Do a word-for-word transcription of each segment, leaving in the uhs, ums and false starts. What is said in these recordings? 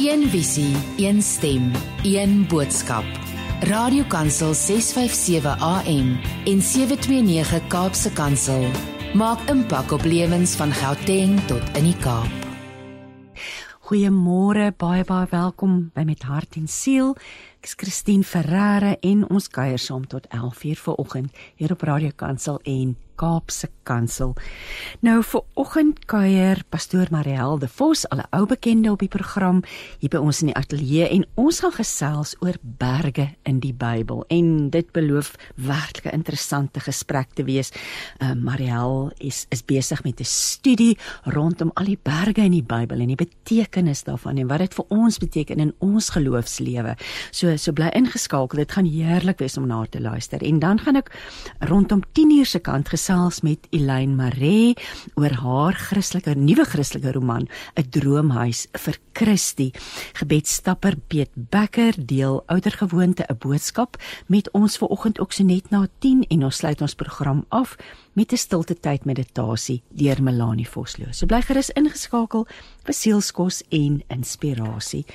Een visie, een stem, een boodskap. Radiokansel ses vyf sewe A M en sewe twee nege Kaapse Kansel maak impak op lewens van Gauteng tot in die Kaap. Goeiemôre, baie baie welkom by Met Hart en Siel. Ek is Christine Ferreira en ons kuier saam tot elf uur vanoggend hier op Radiokansel en Kaapse Kansel. Nou vanoggend kuier pastoor Marielle de Vos, al 'n ou bekende op die program, hier by ons in die ateljee en ons gaan gesels oor berge in die Bybel en dit beloof werklik 'n interessante gesprek te wees. Uh, Marielle is, is besig met 'n studie rondom al die berge in die Bybel en die betekenis daarvan en wat dit vir ons beteken in ons geloofslewe. So, so bly ingeskakel, dit gaan heerlik wees om na te luister. En dan gaan ek rondom tien uur se kant gesels met Elaine Maree oor haar Christelike, nuwe Christelike roman, 'n droomhuis vir Christie. Gebedstapper Piet Becker deel oudergewoonte 'n boodskap met ons vanoggend ook so net na tien en ons sluit ons program af met 'n stilte tyd meditasie deur Melanie Vosloo. So bly gerus ingeskakel vir sielskos en inspirasie.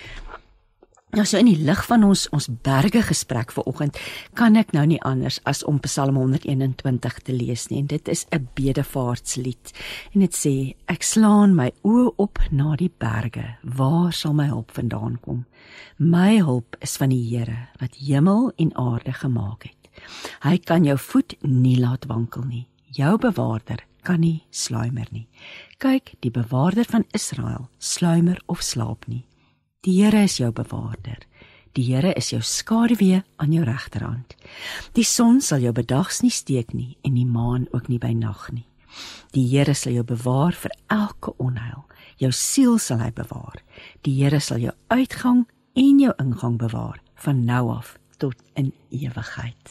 Nou so in die lig van ons ons berge gesprek vanoggend kan ek nou nie anders as om Psalm honderd eenentwintig te lees nie. En dit is 'n bedevaartslied. En dit sê: Ek slaan my oë op na die berge, waar sal my hulp vandaan kom? My hulp is van die Here wat hemel en aarde gemaak het. Hy kan jou voet nie laat wankel nie. Jou bewaarder kan nie sluimer nie. Kyk, die bewaarder van Israel sluimer of slaap nie. Die Here is jou bewaarder. Die Here is jou skaduwee aan jou regterhand. Die son sal jou bedags nie steek nie en die maan ook nie by nag nie. Die Here sal jou bewaar vir elke onheil. Jou siel sal hy bewaar. Die Here sal jou uitgang en jou ingang bewaar van nou af tot in ewigheid.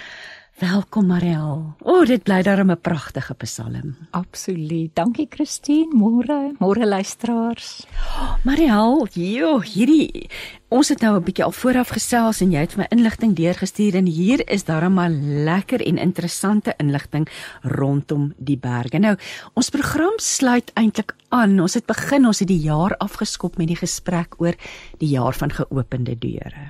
Welkom Marielle. O, oh, dit bly daarom 'n pragtige psalm. Absoluut. Dankie Christine. Môre, môre luisteraars. Oh, Marielle, joh, hierdie ons het nou 'n bietjie al vooraf gesels en jy het my inligting deurgestuur en hier is daarom maar lekker en interessante inligting rondom die berge. Nou, ons program sluit eintlik aan. Ons het begin, ons het die jaar afgeskop met die gesprek oor die jaar van geopende deure.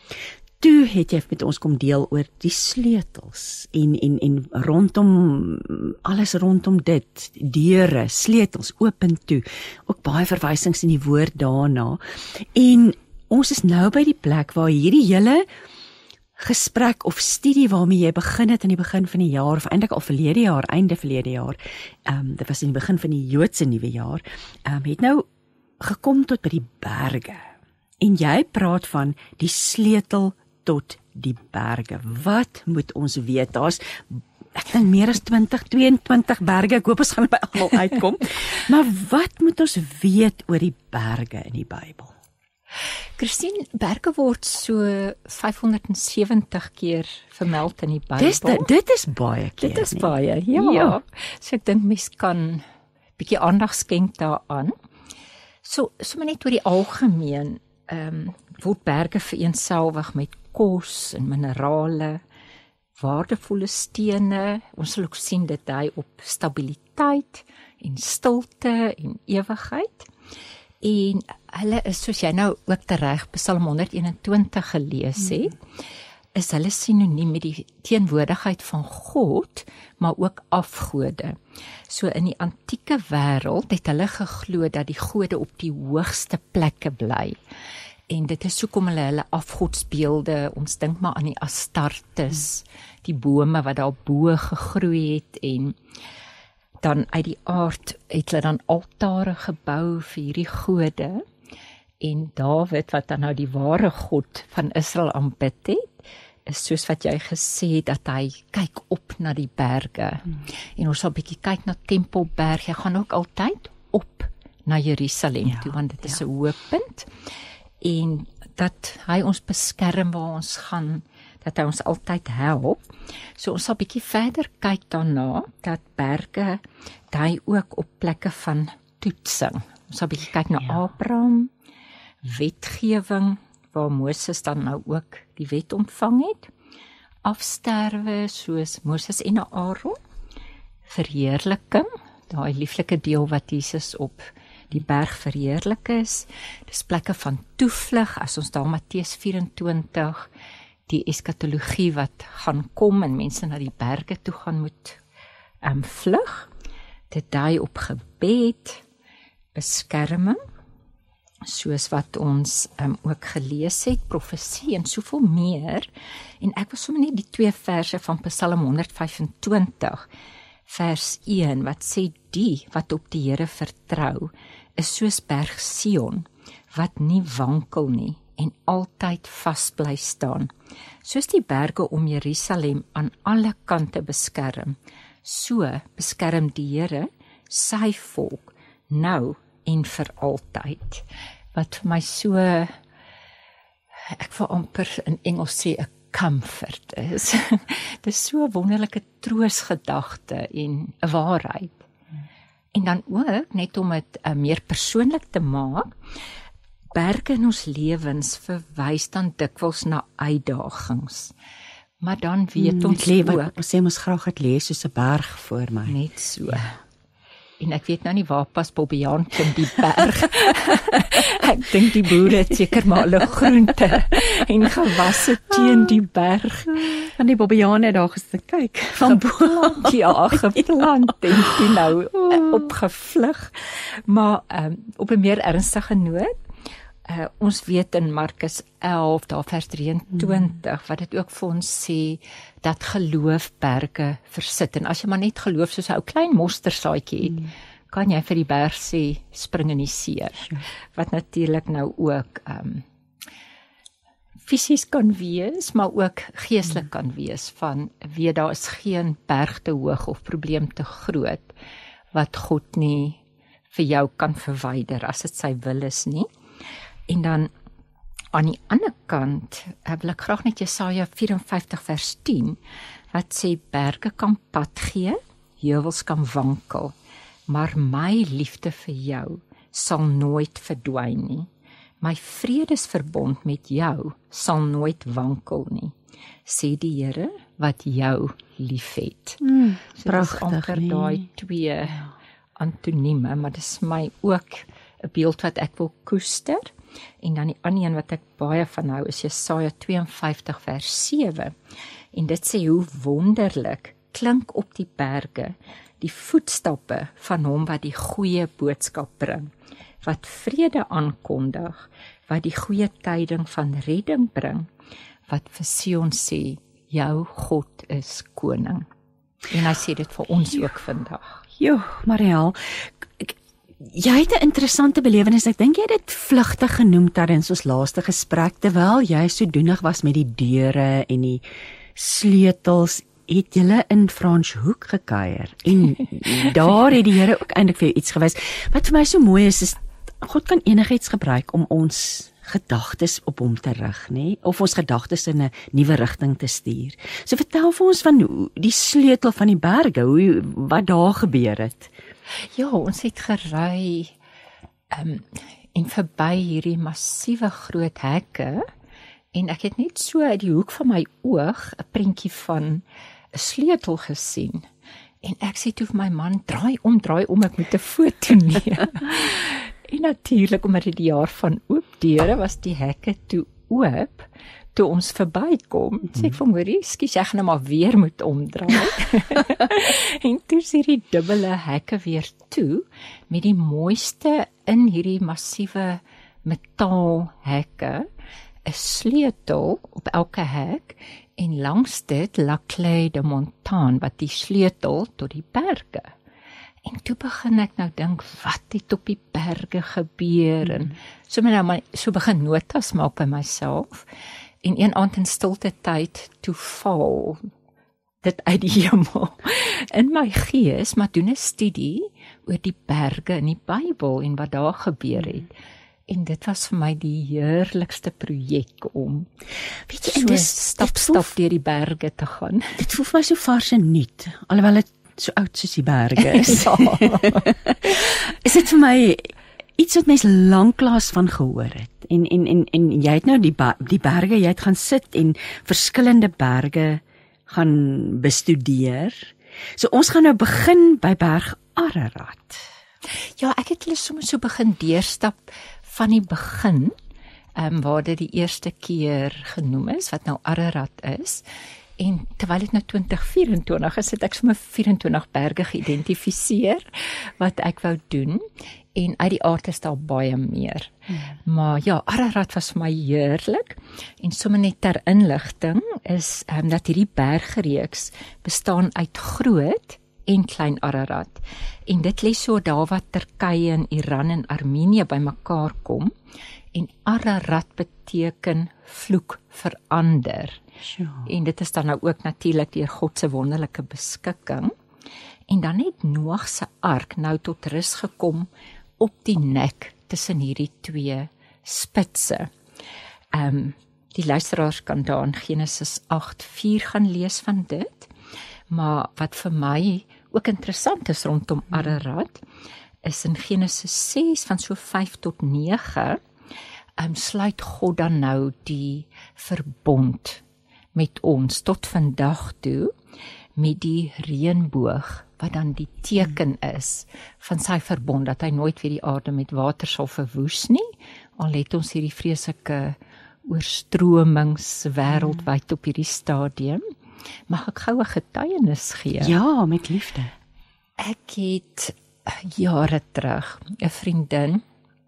Toe het jy met ons kom deel oor die sleutels en, en, en rondom, alles rondom dit, deure, sleutels, open toe, ook baie verwysings in die woord daarna. En ons is nou by die plek waar hierdie hele gesprek of studie waarmee jy begin het in die begin van die jaar, of eintlik al verlede jaar, einde verlede jaar, um, dit was in die begin van die Joodse nuwe jaar, um, het nou gekom tot by die berge. En jy praat van die sleutel tot die berge. Wat moet ons weet? Daar's ek dink meer as twintig, tweeëntwintig berge. Ek hoop ons gaan by almal uitkom. Maar wat moet ons weet oor die berge in die Bybel? Christine, berge word so vyfhonderdsewentig keer vermeld in die Bybel. Dis dit, dit is baie keer. Dit is nie? baie, ja. ja. So ek dink mens kan bietjie aandag skenk daaraan. So sommer net oor die algemeen, ehm um, word berge vereenselwig met kos en minerale, waardevolle stene. Ons sal ook sien dit dui op stabiliteit en stilte en ewigheid. En hulle is, soos jy nou ook tereg Psalm honderd eenentwintig gelees het, hmm. is hulle sinoniem met die teenwoordigheid van God, maar ook afgode. So in die antieke wêreld het hulle geglo dat die gode op die hoogste plekke bly. En dit is hoekom hulle hulle afgodsbeelde, ons dink maar aan die Astartes, die bome wat daar bo gegroei het, en dan uit die aard het hulle dan altare gebou vir hierdie gode, en Dawid, wat dan nou die ware God van Israel aanbid het, is soos wat jy gesê het, dat hy kyk op na die berge, hmm. en ons sal bietjie kyk na Tempelberg, jy gaan ook altyd op na Jerusalem ja, toe, want dit is 'n ja. hoë punt, en dat hy ons beskerm waar ons gaan, dat hy ons altyd help. So ons sal bietjie verder kyk daarna, dat berge dui ook op plekke van toetsing. Ons sal bietjie kyk na ja. Abraham, wetgewing, waar Moses dan nou ook die wet ontvang het, afsterwe soos Moses en Aaron, verheerliking, daai lieflike deel wat Jesus op die berg verheerlik is. Dis plekke van toevlug, as ons daar Matteus vyf-en-twintig, die eskatologie wat gaan kom en mense na die berge toe gaan moet um, vlug. Dit dui op gebed, beskerming, soos wat ons um, ook gelees het, profesie en soveel meer. En ek wil sommer net die twee verse van Psalm honderd vyf-en-twintig, vers een, wat sê, die wat op die Here vertrou, is soos berg Sion, wat nie wankel nie, en altyd vas bly staan. Soos die berge om Jerusalem aan alle kante beskerm, so beskerm die Here sy volk nou en vir altyd. Wat vir my so, ek wil amper in Engels sê, 'n comfort is. Dit is so 'n wonderlike troosgedagte en 'n waarheid. En dan ook, net om dit uh, meer persoonlik te maak, berge in ons lewens verwys dan dikwels na uitdagings. Maar dan weet Hmm, ons het lewe, ook, ons sê ons graag het lees soos 'n berg voor my. net so. En ek weet nou nie waar pas Bobbejaan kom die berg. Ek dink die boere het seker maar hulle groente en gewasse teen die berg. Van die Bobbejane daar gesit kyk, van bo. Geplant, ja, geplant en toe nou uh, opgevlug. Maar um, op 'n meer ernstige noot, uh, ons weet in Markus elf, daar vers drieëntwintig, mm. wat dit ook vir ons sê, dat geloof berge versit. En as jy maar net geloof soos 'n ou klein mostersaadjie het, mm. kan jy vir die berg sê, spring in die see. Sure. Wat natuurlik nou ook um, fisies kan wees, maar ook geestelik mm. kan wees, van weet daar is geen berg te hoog of probleem te groot, wat God nie vir jou kan verwyder, as dit sy wil is nie. En dan aan die ander kant, wil ek graag net Jesaja vyf-en-vyftig vers tien, wat sê, berge kan pad gee, heuwels kan wankel, maar my liefde vir jou sal nooit verdwyn nie. My vredesverbond met jou sal nooit wankel nie, sê die Here wat jou liefhet. Mm, so pragtig, amper nee. daai twee antonieme, maar dis my ook 'n beeld wat ek wil koester. En dan die ander een wat ek baie van hou is Jesaja vyf-en-vyftig vers sewe. En dit sê hoe wonderlik klink op die berge die voetstappe van hom wat die goeie boodskap bring, wat vrede aankondig, wat die goeie tyding van redding bring, wat vir Sion sê, jou God is koning. En hy sê dit vir ons ook vandag. Jo, Mariel, jy het 'n interessante belewenis. Ek dink jy het dit vlugtig genoem tydens ons laaste gesprek, terwyl jy so doenig was met die deure en die sleutels, het julle in Franschhoek gekuier. En daar het die Here ook eintlik vir jou iets gewys. Wat vir my so mooi is, is God kan enigiets gebruik om ons gedagtes op hom te rig, nê? Of ons gedagtes in 'n nuwe rigting te stuur. So vertel vir ons van hoe, die sleutel van die berge, hoe wat daar gebeur het. Ja, ons het gery um, en verby hierdie massiewe groot hekke, en ek het net so uit die hoek van my oog 'n prentjie van 'n sleutel gesien. En ek sê toe vir my man, draai om, draai om, ek moet 'n foto neem. En natuurlik, omdat dit die jaar van oop deure was, die hekke toe oop, toe ons verbykom, sê ek vir Marie, skus, ek gaan nou maar weer moet omdraai. En toe is hierdie dubbele hekke weer toe, met die mooiste in hierdie massiewe metaalhekke, 'n sleutel op elke hek, en langs dit La Clé de Montagne, wat die sleutel tot die berge. En toe begin ek nou dink, wat het op die berge gebeur, en so, my nou, so begin notas maak by myself, en een aand in stilte tyd, toe val dit uit die hemel in my gees, maar doen 'n studie oor die berge in die Bybel, en wat daar gebeur het. En dit was vir my die heerlikste projek om weet jy, so dis, stap stap deur die berge te gaan. Dit voel vir my so vars en nuut, alhoewel dit so oud soos die berge is. Ja. Is dit vir my iets wat mens lanklaas van gehoor het? En en en en jy het nou die die berge, jy het gaan sit en verskillende berge gaan bestudeer. So ons gaan nou begin by berg Ararat. Ja, ek het hulle sommer so begin deurstap van die begin, um, waar dit die eerste keer genoem is, wat nou Ararat is. En terwyl dit nou twintig vyf en twintig is, het ek sommer vyf en twintig berge geïdentifiseer wat ek wou doen. En uit die aard is daar baie meer. Hmm. Maar ja, Ararat was vir my heerlik. En sommer net ter inligting is um, dat hierdie bergreeks bestaan uit Groot en Klein Ararat. En dit lê so daar wat Turkye en Iran en Armenië bymekaar kom. En Ararat beteken vloek verander. Sure. En dit is dan nou ook natuurlik deur God se wonderlike beskikking. En dan het Noag se ark nou tot rus gekom op die nek tussen hierdie twee spitse. Ehm um, die luisteraars kan daar in Genesis agt vier gaan lees van dit. Maar wat vir my ook interessant is rondom Ararat, is in Genesis ses van so vyf tot nege, um, sluit God dan nou die verbond met ons tot vandag toe, met die reënboog, wat dan die teken is van sy verbond, dat hy nooit weer die aarde met water sal verwoes nie, al het ons hierdie vreeslike oorstromings wêreldwyd op hierdie stadium. Mag ek gou 'n getuienis gee? Ja, met liefde. Ek het jare terug 'n vriendin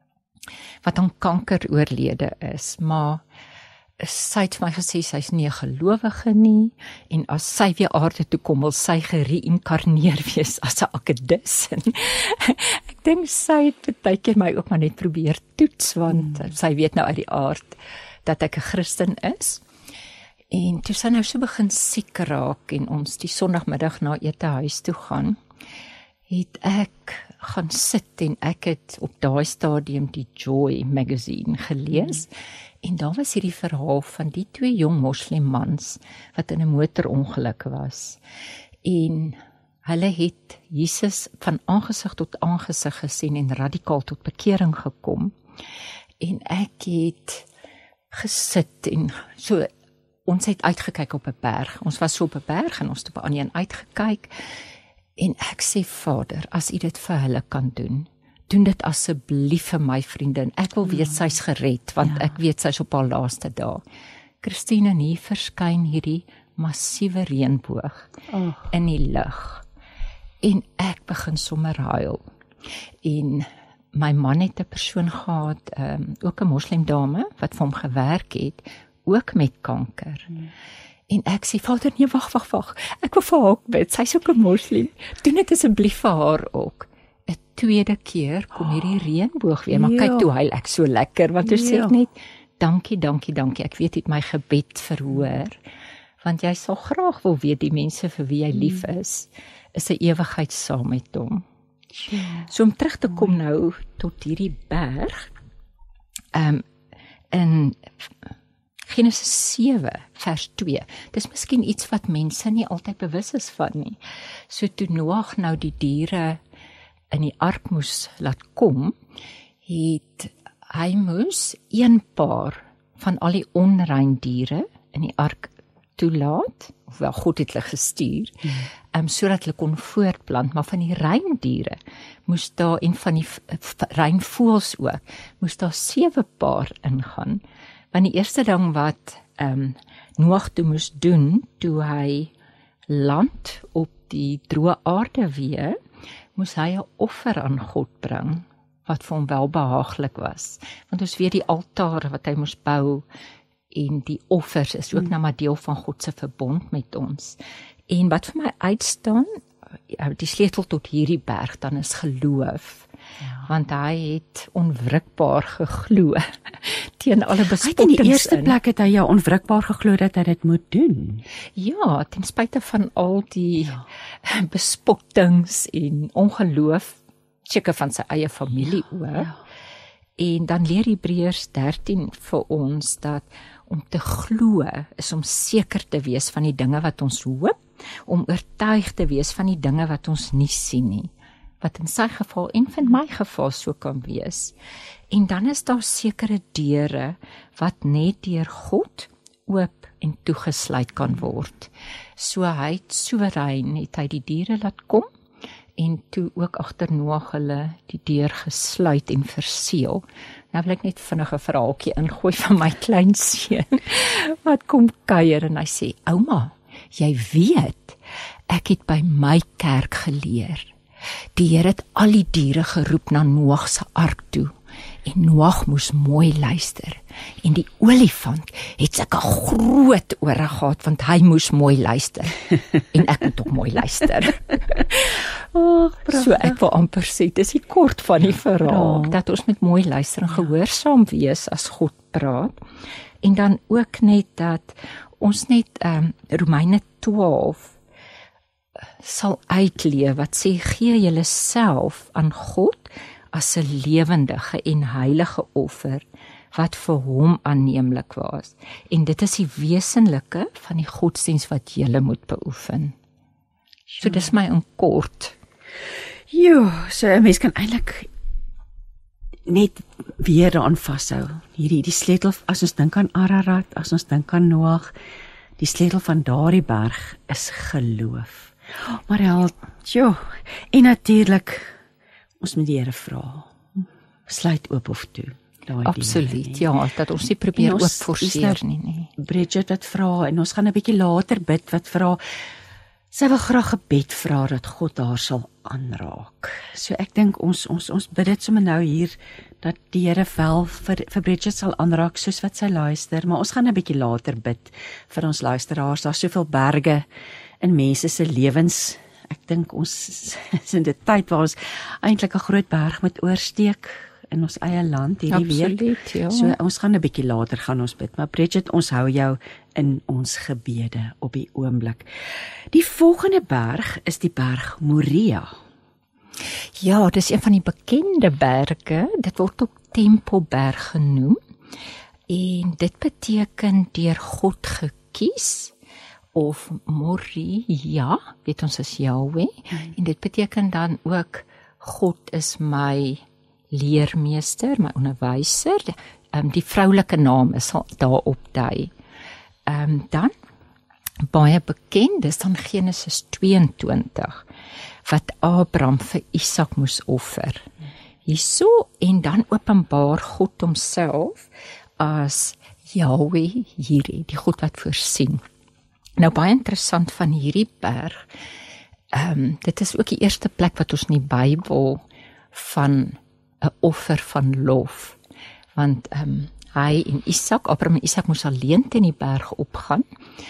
wat aan kanker oorlede is, maar sy het my gesê sy is nie 'n gelowige nie, en as sy weer aarde toe kom, wil sy gereïnkarneer wees as 'n akedus. Ek dink sy het baie keer my ook maar net probeer toets, want hmm. sy weet nou uit die aard dat ek 'n Christen is. En toe sy nou so begin siek raak en ons die Sondagmiddag na ete huis toe gaan, het ek gaan sit en ek het op daai stadium die Joy magazine gelees. Mm. En daar was hierdie verhaal van die twee jong moslim mans wat in 'n motorongeluk was. En hulle het Jesus van aangesig tot aangesig gesien en radikaal tot bekering gekom. En ek het gesit en so, ons het uitgekyk op 'n berg. Ons was so op 'n berg en ons het op 'n ander een uitgekyk. En ek sê, Vader, as U dit vir hulle kan doen, doen dit asseblief vir my vriendin. Ek wil weet ja. sy's gered, want ja. ek weet sy's op haar laaste dae. Christine, en hier verskyn hierdie massiewe reënboog oh. in die lug. En ek begin sommer huil. En my man het 'n persoon gehad, um, ook 'n moslim dame, wat vir hom gewerk het, ook met kanker. Hmm. En ek sê, Vader, nee, wag, wag, wag, ek wil vir haar ook bid, sy is ook 'n moslim, doen dit asseblief vir haar ook. 'n Tweede keer kom hierdie reënboog weer, maar kyk toe huil ek so lekker, want toe sê ek net, dankie, dankie, dankie, ek weet jy het my gebed verhoor, want jy sal graag wil weet, die mense vir wie jy lief is, is 'n ewigheid saam met hom. So om terug te kom nou tot hierdie berg, um, in Genesis sewe vers twee, dis miskien iets wat mense nie altyd bewus is van nie. So toe Noag nou die diere in die ark moes laat kom, het hy moes een paar van al die onrein diere in die ark toelaat, ofwel God het hulle gestuur, hmm. um, sodat hulle kon voortplant, maar van die rein diere moes daar, en van die rein voëls ook, moes daar sewe paar ingaan. Want die eerste ding wat um, Noag toe moes doen, toe hy land op die droë aarde weer, moes hy 'n offer aan God bring, wat vir hom welbehaaglik was. Want ons weet die altaar wat hy moes bou, en die offers is ook hmm. nou maar deel van God se verbond met ons. En wat vir my uitstaan, die sleutel tot hierdie berg, dan is geloof. Ja. Want hy het onwrikbaar geglo teen alle bespottings. In die eerste plek het hy ja onwrikbaar geglo dat hy dit moet doen. Ja, ten spyte van al die ja. bespottings en ongeloof, seker van sy eie familie ja. ook. Ja. En dan leer Hebreërs dertien vir ons dat om te glo is om seker te wees van die dinge wat ons hoop, om oortuig te wees van die dinge wat ons nie sien nie, wat in sy geval en in my geval so kan wees. En dan is daar sekere deure wat net deur God oop en toegesluit kan word. So hy het soewerein, het hy die diere laat kom, en toe ook agter Noag hulle die deur gesluit en verseël. Nou wil ek net vinnig 'n verhaaltjie ingooi van my kleinseun wat kom kuier en hy sê, ouma, jy weet, ek het by my kerk geleer. Die Here het al die diere geroep na Noag se ark toe en Noag moes mooi luister. En die olifant het sulke groot ore gehad want hy moes mooi luister. En ek moet ook mooi luister. Oh, so ek wil amper sê, dis die kort van die verhaal, ja. Dat ons met mooi luister en gehoorsaam wees as God praat. En dan ook net dat ons net um, Romeine twaalf sal uitleef wat sê, gee julle self aan God as 'n lewendige en heilige offer wat vir hom aanneemlik was. En dit is die wesenlike van die godsdiens wat julle moet beoefen. So dis my in kort. Jo, so 'n mens kan eintlik net weer daaraan vashou. Hierdie die sleutel, as ons dink aan Ararat, as ons dink aan Noag, die sleutel van daardie berg is geloof. Maar hel, jo, en natuurlik ons moet die Here vra. Sluit oop of toe. Absoluut, ja, dat ons nie probeer oop forceer nie, nie. Bridget wat vra en ons gaan 'n bietjie later bid wat vra. Sy wil graag gebed vra dat God haar sal aanraak. So ek dink ons ons ons bid dit sommer nou hier dat die Here wel vir vir Bridget sal aanraak soos wat sy luister, maar ons gaan 'n bietjie later bid vir ons luisteraars. Daar's soveel berge in mense se lewens. Ek dink ons is in 'n tyd waar ons eintlik 'n groot berg moet oorsteek in ons eie land hierdie Absoluut, week. Ja. So ons gaan 'n bietjie later gaan ons bid, maar Bridget, ons hou jou in ons gebede op die oomblik. Die volgende berg is die berg Moria. Ja, dis een van die bekende berge. Dit word ook Tempelberg genoem. En dit beteken deur God gekies of Moria, weet ons is Yahweh. Hmm. En dit beteken dan ook God is my leermeester, my onderwyser. Um, die vroulike naam is daarop dui. Um, dan baie bekend is dan Genesis tweeëntwintig wat Abraham vir Isak moes offer. Hierso en dan openbaar God homself as Yahweh Jireh, die God wat voorsien. Nou baie interessant van hierdie berg. Um, dit is ook die eerste plek wat ons in die Bybel van 'n offer van lof. Want um, hy en Isak, Abraham en Isak moes alleen teen die berg opgaan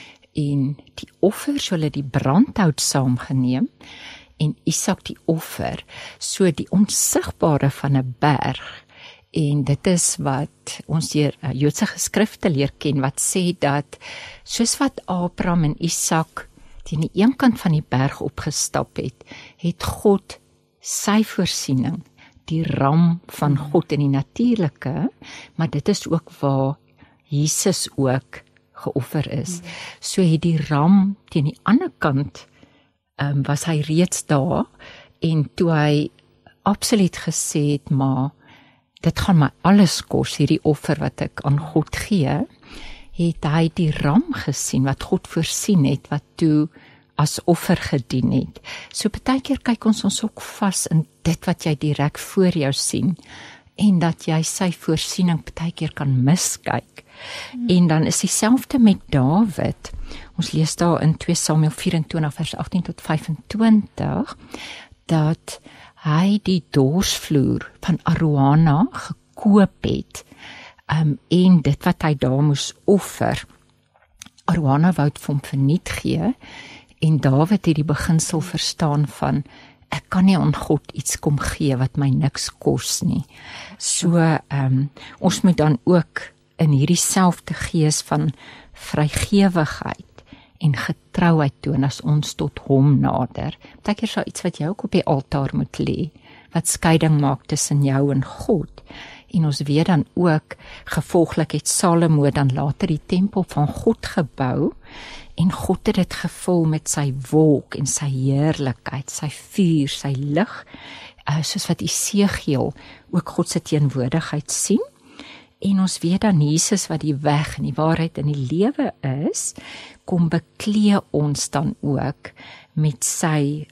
en die offer, so hulle die brandhout saamgeneem en Isak die offer, so die onsigbare van 'n berg. En dit is wat ons deur uh, Joodse geskrifte leer ken wat sê dat soos wat Abraham en Isak teen die een kant van die berg opgestap het, het God sy voorsiening, die ram van God in die natuurlike, maar dit is ook waar Jesus ook geoffer is. So het die ram teen die ander kant um, was hy reeds daar en toe hy absoluut gesê het, maar dit gaan my alles kos, hierdie offer wat ek aan God gee, het hy die ram gesien wat God voorsien het, wat toe as offer gedien het. So baie keer kyk ons ons ook vas in dit wat jy direk voor jou sien, en dat jy sy voorsiening baie keer kan miskyk. Hmm. En dan is dieselfde met Dawid. Ons lees daar in twee Samuel vyf-en-twintig vers agttien tot vyf-en-twintig, dat hy die dorsvloer van Aroana gekoop het, um, en dit wat hy daar moes offer, Aroana wou dit vir hom verniet gee, en Dawid het die beginsel verstaan van, ek kan nie aan God iets kom gee wat my niks kos nie. So, um, ons moet dan ook in hierdie selfde gees van vrygewigheid en getrouheid toon as ons tot hom nader. Partykeer sal iets wat jy ook op die altaar moet lê, wat skeiding maak tussen jou en God. En ons weet dan ook, gevolglik het Salomo dan later die tempel van God gebou, en God het dit gevul met sy wolk en sy heerlikheid, sy vuur, sy lig, uh, soos wat Esegiel ook God se teenwoordigheid sien. En ons weet dan Jesus wat die weg en die waarheid en die lewe is, kom beklee ons dan ook met sy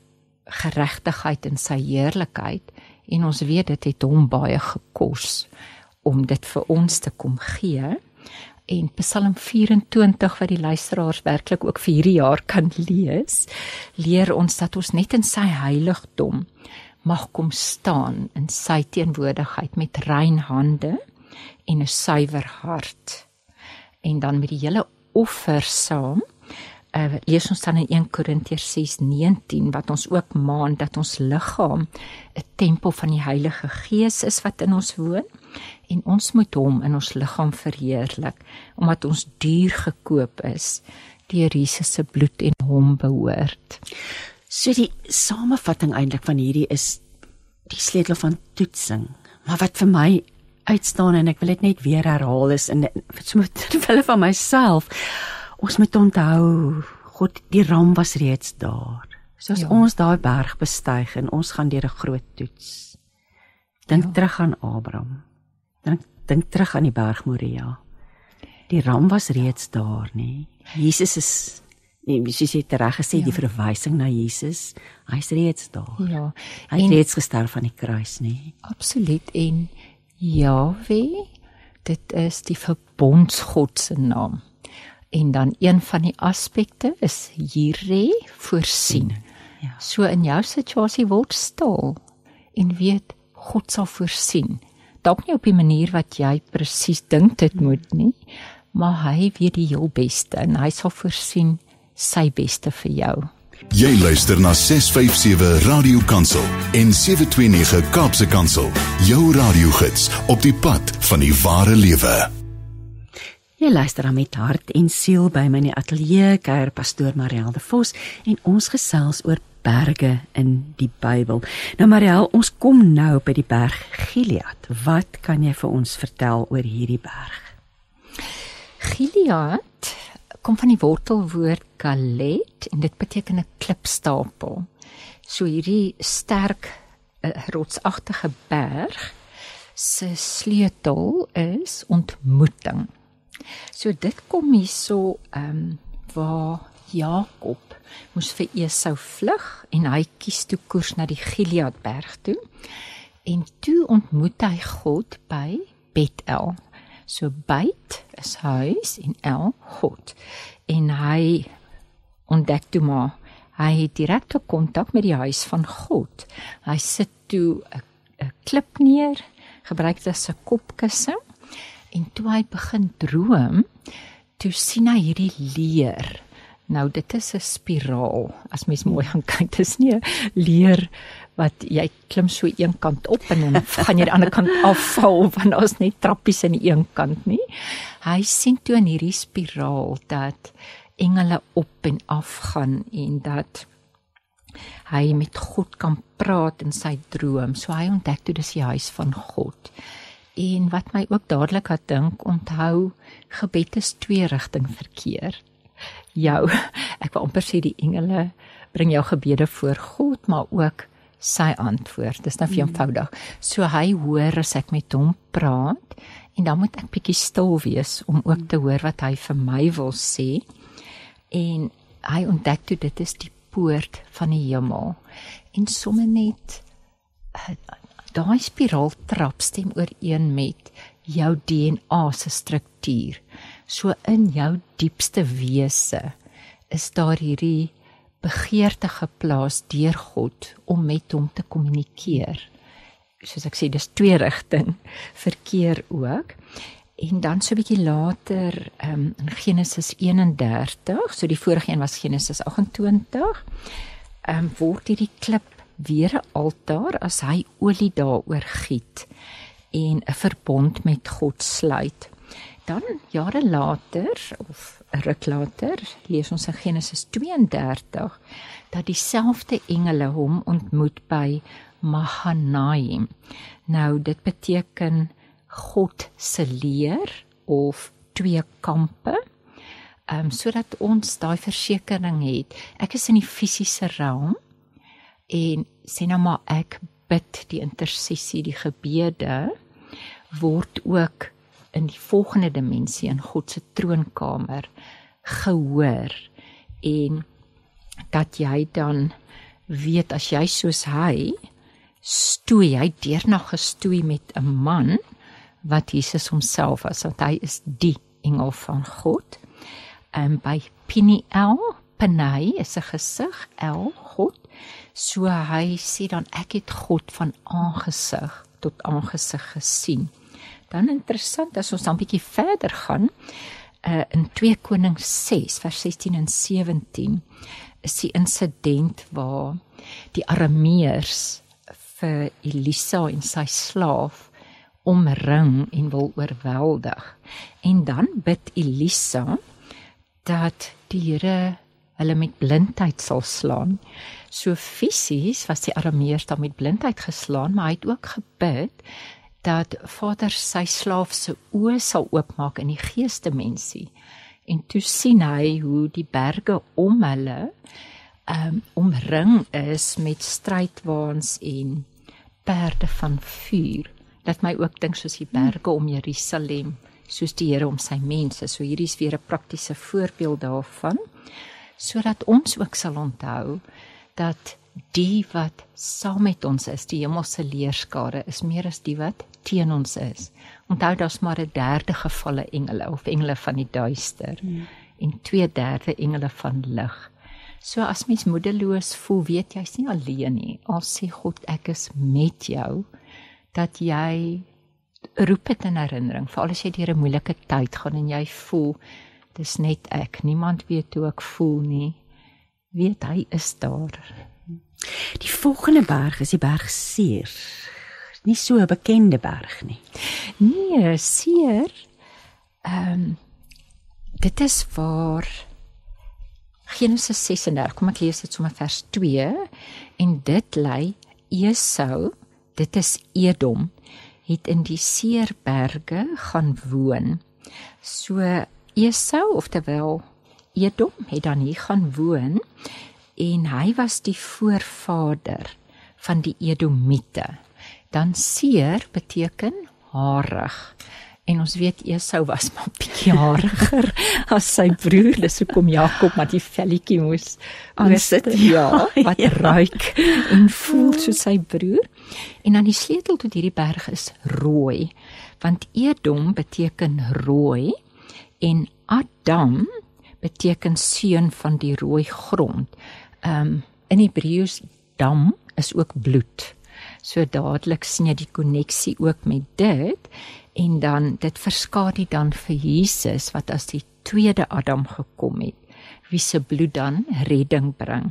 geregtigheid en sy heerlikheid, en ons weet dit het hom baie gekos om dit vir ons te kom gee. En Psalm vyf-en-twintig wat die luisteraars werklik ook vir hierdie jaar kan lees, leer ons dat ons net in sy heiligdom mag kom staan in sy teenwoordigheid met rein hande en 'n suiwer hart. En dan met die hele offer saam, uh, lees ons dan in Eerste Korintiërs ses negentien, wat ons ook maan dat ons liggaam 'n tempel van die Heilige Gees is wat in ons woon, en ons moet hom in ons liggaam verheerlik, omdat ons duur gekoop is deur Jesus se bloed en hom behoort. So die samevatting eintlik van hierdie is die sleutel van toetsing, maar wat vir my uitstaan, en ek wil dit net weer herhaal, is in terwille van myself, ons moet onthou, God, die ram was reeds daar. So as ja. ons daai berg bestyg en ons gaan deur 'n groot toets, dink ja. terug aan Abraham, dink, dink terug aan die berg Moria. Die ram was reeds daar, nie? Jesus is, nee, soos jy reg gesê, ja. die verwysing na Jesus, hy is reeds daar. Ja. Hy het reeds gesterf aan die kruis, nie? Absoluut, en Jahwe, dit is die verbondsgod se naam. En dan een van die aspekte is Jireh, voorsien. Ja. So in jou situasie word stil en weet, God sal voorsien. Dalk nie op die manier wat jy presies dink dit moet nie, maar hy weet die heel beste en hy sal voorsien sy beste vir jou. Jy luister na ses vyf sewe Radio Kansel en sewe twee nege Kaapse Kansel, jou radiogids op die pad van die ware lewe. Jy luister aan Met Hart en Siel by my in die ateljee, kuier pastoor Marielle de Vos, en ons gesels oor berge in die Bybel. Nou Marielle, ons kom nou by die berg Gilead. Wat kan jy vir ons vertel oor hierdie berg? Gilead kom van die wortelwoord Galet, en dit beteken 'n klipstapel. So hierdie sterk, uh, rotsagtige berg se sleutel is ontmoeting. So dit kom hier so um, waar Jakob moes vir Esau vlug, en hy kies toe koers na die Gileadberg toe, en toe ontmoet hy God by Bethel. So Beit is huis en El God, en hy ontdek toe maar, hy het direkte kontak met die huis van God. Hy sit toe 'n klip neer, gebruik dit as 'n kopkussing, en toe hy begin droom, toe sien hy hierdie leer. Nou dit is 'n spiraal, as mens mooi gaan kyk, dit is nie 'n leer wat jy klim so een kant op en dan gaan jy die ander kant afval, want daar is net trappies aan die een kant nie. Hy sien toe in hierdie spiraal dat engele op en af gaan, en dat hy met God kan praat in sy droom. So hy ontdek toe dis die huis van God. En wat my ook dadelik laat dink, onthou, gebed is twee rigting verkeer. Jou, ek wil amper sê die engele bring jou gebede voor God, maar ook sy antwoord. Dis nou vir eenvoudig. So hy hoor as ek met hom praat, en dan moet ek bietjie stil wees om ook te hoor wat hy vir my wil sê. En hy ontdek toe dit is die poort van die hemel. En sommer net daai spiraal trap stem ooreen met jou D N A se struktuur. So in jou diepste wese is daar hierdie begeerte geplaas deur God om met hom te kommunikeer. Soos ek sê, dis twee rigting verkeer ook. En dan so 'n bietjie later um, in Genesis eenendertig, so die vorige een was Genesis agt-en-twintig, um, word hierdie klip weer 'n altaar as hy olie daaroor giet en 'n verbond met God sluit. Dan jare later, of 'n ruk later, lees ons in Genesis tweeëndertig, dat dieselfde engele hom ontmoet by Mahanaim. Nou, dit beteken God se leer, of twee kampe, um, sodat ons daai versekering het. Ek is in die fisiese realm, en sê nou maar ek bid die intersessie, die gebede, word ook in die volgende dimensie, in God se troonkamer, gehoor, en dat jy dan weet as jy soos hy stoei, hy deurna gestoei met 'n man wat Jesus homself was, want hy is die engel van God. En by Peniel, Penei is 'n gesig, El, God. So hy sê dan ek het God van aangesig tot aangesig gesien. Dan interessant as ons dan 'n bietjie verder gaan, uh, in twee Konings ses vers sestien en sewentien is die insident waar die Arameërs vir Elisa en sy slaaf omring en wil oorweldig. En dan bid Elisa dat die Here hulle met blindheid sal slaan. So fisies was die Arameërs dan met blindheid geslaan, maar hy het ook gebid dat Vader sy slaaf se oë sal oopmaak in die geesdimensie. En toe sien hy hoe die berge om hulle um, omring is met strydwaans en perde van vuur. Laat my ook dink soos die berge om Jerusalem, soos die Here om sy mense. So hierdie is weer 'n praktiese voorbeeld daarvan, sodat ons ook sal onthou dat die wat saam met ons is, die hemelse leerskare, is meer as die wat teen ons is. Onthou, daar's maar 'n derde gevalle engele, of engele van die duister, hmm. en twee derde engele van lig. So as mens moedeloos voel, weet jy's nie alleen nie. Al sê God, ek is met jou, dat jy roep het in herinnering, veral as jy deur 'n moeilike tyd gaan en jy voel, dis net ek, niemand weet hoe ek voel nie, weet hy is daar. Die volgende berg is die berg Seir, nie so 'n bekende berg nie. Nee, Seir, um, dit is waar Genesis ses en dertig, kom ek lees dit sommer vers twee, en dit lei Esau, dit is Edom, het in die Seirberge gaan woon. So Esau, oftewel Edom, het dan hier gaan woon, en hy was die voorvader van die Edomite. Dan Seir beteken harig, en ons weet Esau was maar bietjie hariger as sy broer, dis hoekom Jakob maar die velletjie moes aansit, ja, wat ja. ruik en voel soos sy broer. En dan die sleutel tot hierdie berg is rooi, want Edom beteken rooi, en Adam beteken seun van die rooi grond. Um, in Hebreëus, dam is ook bloed. So dadelik sien jy die koneksie ook met dit, en dan, dit verskadu dan vir Jesus, wat as die tweede Adam gekom het, wie se bloed dan redding bring.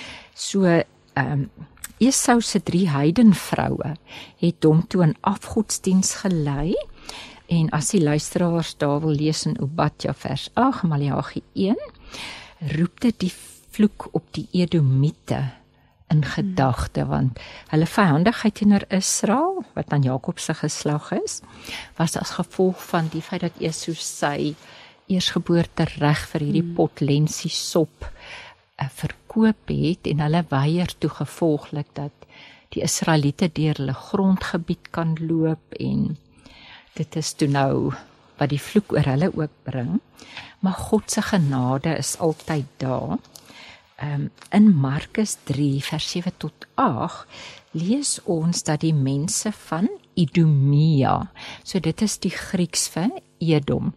So, um, Esau se drie heidenvroue het hom toe in afgodsdiens gelei, en as die luisteraars daar wil lees in Obadja vers agt, Maleagi een, roep dit die vloek op die Edomite in gedagte, want hulle vyandigheid teenoor Israel, wat dan Jakob se geslag is, was as gevolg van die feit dat Esau sy eersgeboorte reg vir hierdie pot lensie sop uh, verkoop het, en hulle weier toe gevolglik dat die Israeliete deur hulle grondgebied kan loop, en dit is toe nou wat die vloek oor hulle ook bring, maar God se genade is altyd daar. Um, in Markus drie vers sewe tot agt lees ons dat die mense van Idumea, so dit is die Grieks vir Edom,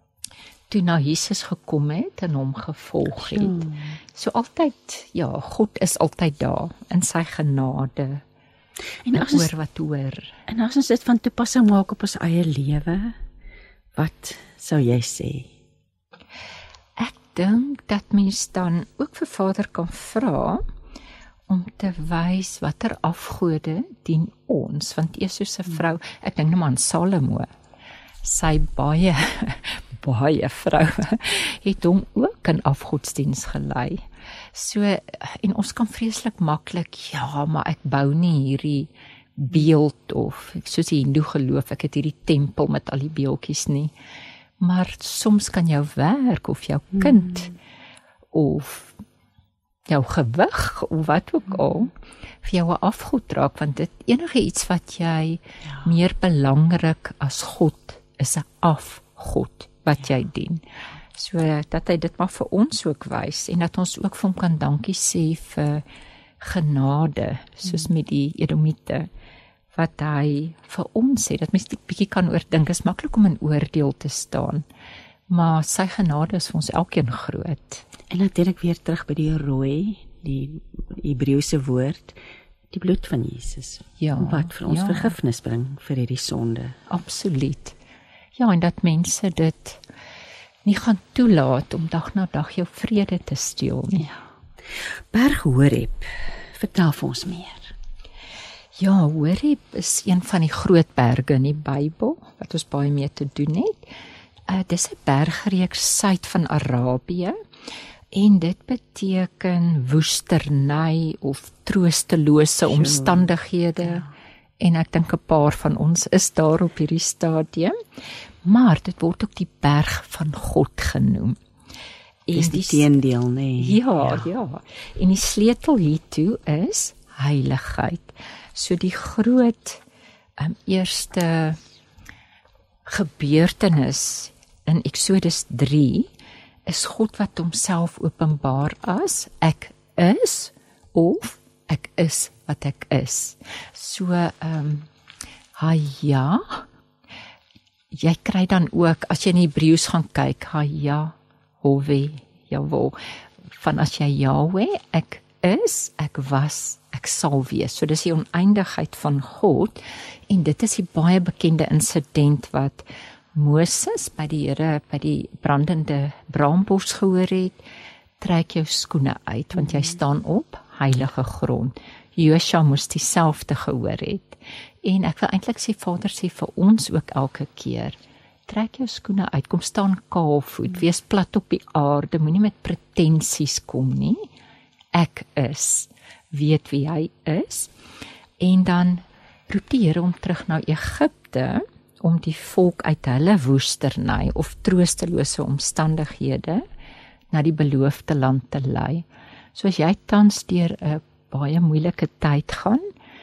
toe na Jesus gekom het en hom gevolg het. Hmm. So altyd, ja, God is altyd daar in sy genade. En as ons, oor wat hoor. En as ons dit van toepassing maak op ons eie lewe, wat sou jy sê? Ek dink dat mens dan ook vir Vader kan vra om te wys watter afgode dien ons, want Esau se vrou, ek dink nou aan Salomo, sy baie baie vroue het hom ook in afgodsdiens gelei. So, en ons kan vreeslik maklik, ja, maar ek bou nie hierdie beeld of, soos die Hindoe geloof, ek het hierdie tempel met al die beeldjies nie. Maar soms kan jou werk of jou kind hmm. of jou gewig of wat ook al vir jou 'n afgod raak, want dit enige iets wat jy ja. meer belangrik as God is 'n afgod wat ja. jy dien. So dat hy dit maar vir ons ook wys en dat ons ook vir hom kan dankie sê vir genade, soos met die Edomite, wat hy vir ons sê, dat mens die bietjie kan oordink, is maklik om in oordeel te staan, maar sy genade is vir ons elkeen groot. En natuurlik weer terug by die rooi, die Hebreëse woord, die bloed van Jesus, Ja, wat vir ons ja. vergifnis bring vir hierdie sonde. Absoluut. Ja, en dat mense dit nie gaan toelaat om dag na dag jou vrede te steel nie. Ja. Berg Horeb, vertel vir ons meer. Ja, Horeb is een van die groot berge in die Bybel, wat ons baie mee te doen het. Uh, dis 'n bergreeks suid van Arabië, en dit beteken woesterny of troostelose omstandighede, ja. En ek dink 'n paar van ons is daar op hierdie stadium, maar dit word ook die berg van God genoem. En Dis die teendeel, nee. Ja, ja, ja. En die sleutel hiertoe is heiligheid. So die groot um, eerste gebeurtenis in Exodus drie is God wat homself openbaar as ek is of ek is wat ek is. So ehm um, Haya, jy kry dan ook as jy in Hebreëus gaan kyk, Haya, Hove, Jawel, van as jy Yahweh, ek is, ek was, ek sal wees. So dis die oneindigheid van God, en dit is die baie bekende insident wat Moses by die Here by die brandende braambos gehoor het, trek jou skoene uit, want jy staan op heilige grond. Josua moes dieselfde gehoor het. En ek wil eintlik sê, Vader sê vir ons ook elke keer, trek jou skoene uit, kom staan kaalvoet, wees plat op die aarde, moenie met pretensies kom nie. Ek is, weet wie hy is. En dan roep die Here hom terug na Egipte, om die volk uit hulle woesterny of troostelose omstandighede na die beloofde land te lei. So as jy tans deur 'n baie moeilike tyd gaan,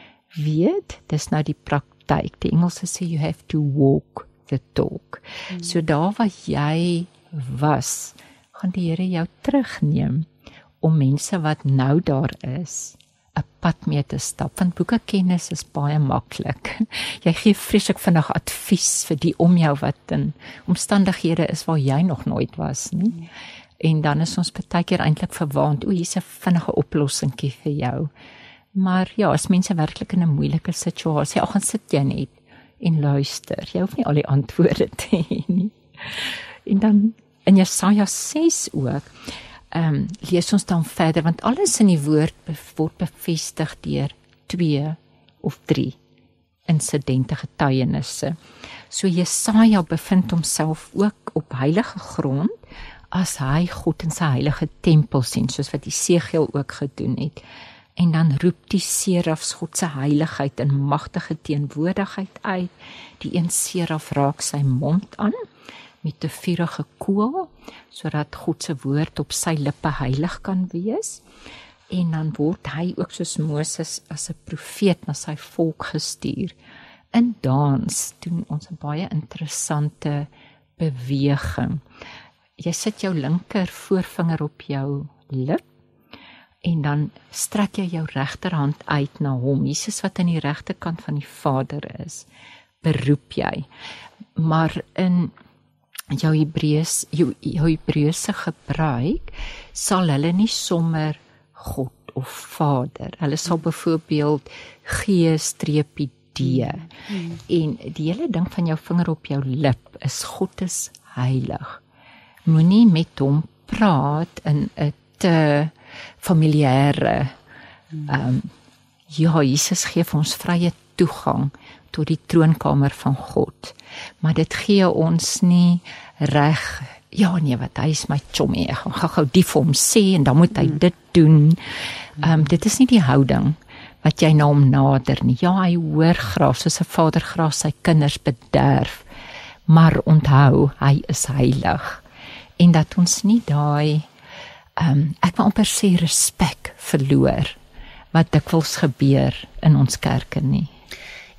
weet, dis nou die praktyk. Die Engelse sê you have to walk the talk. Mm. So daar waar jy was, gaan die Here jou terugneem om mense wat nou daar is, 'n pad mee te stap, want boekekennis is baie maklik. Jy gee vreeslik vinnig advies vir die om jou wat in omstandighede is waar jy nog nooit was nie. Mm. En dan is ons baie keer eintlik verwaand, o, hier's 'n vinnige oplossingkie vir jou. Maar ja, as mense werklik in 'n moeilike situasie, al gaan sit jy net en luister. Jy hoef nie al die antwoorde te hê nie. En dan in Jesaja ses ook, ehm um, lees ons dan verder, want alles in die woord word bevestig deur twee of drie insidente, getuienisse. So Jesaja bevind homself ook op heilige grond, as hy God in sy heilige tempel sien, soos wat Esegiel ook gedoen het. En dan roep die serafs God se heiligheid en magtige teenwoordigheid uit. Die een seraf raak sy mond aan met 'n vurige kool, sodat God se woord op sy lippe heilig kan wees. En dan word hy ook soos Moses as 'n profeet na sy volk gestuur. In dans doen ons 'n baie interessante beweging. Jy sit jou linker voorvinger op jou lip, en dan strek jy jou regterhand uit na hom, Jesus wat aan die regterkant van die Vader is, beroep jy. Maar in jou Hebreëus, jou, jou Hebreëse gebruik, sal hulle nie sommer God of Vader, hulle sal byvoorbeeld G streepie D, hmm. en die hele ding van jou vinger op jou lip is God is heilig. Moenie met hom praat in 'n te familiêre, um, ja, Jesus gee vir ons vrye toegang tot die troonkamer van God, maar dit gee ons nie reg, ja nee, wat hy is my chommy, ek gaan gou die vir hom sê, en dan moet hy dit doen. Um, dit is nie die houding wat jy na hom nader nie. Ja, hy hoor graag, soos 'n vader graag sy kinders bederf, maar onthou, hy is heilig. En dat ons nie daai, um, ek wil amper sê respek verloor, wat dikwels gebeur in ons kerke nie.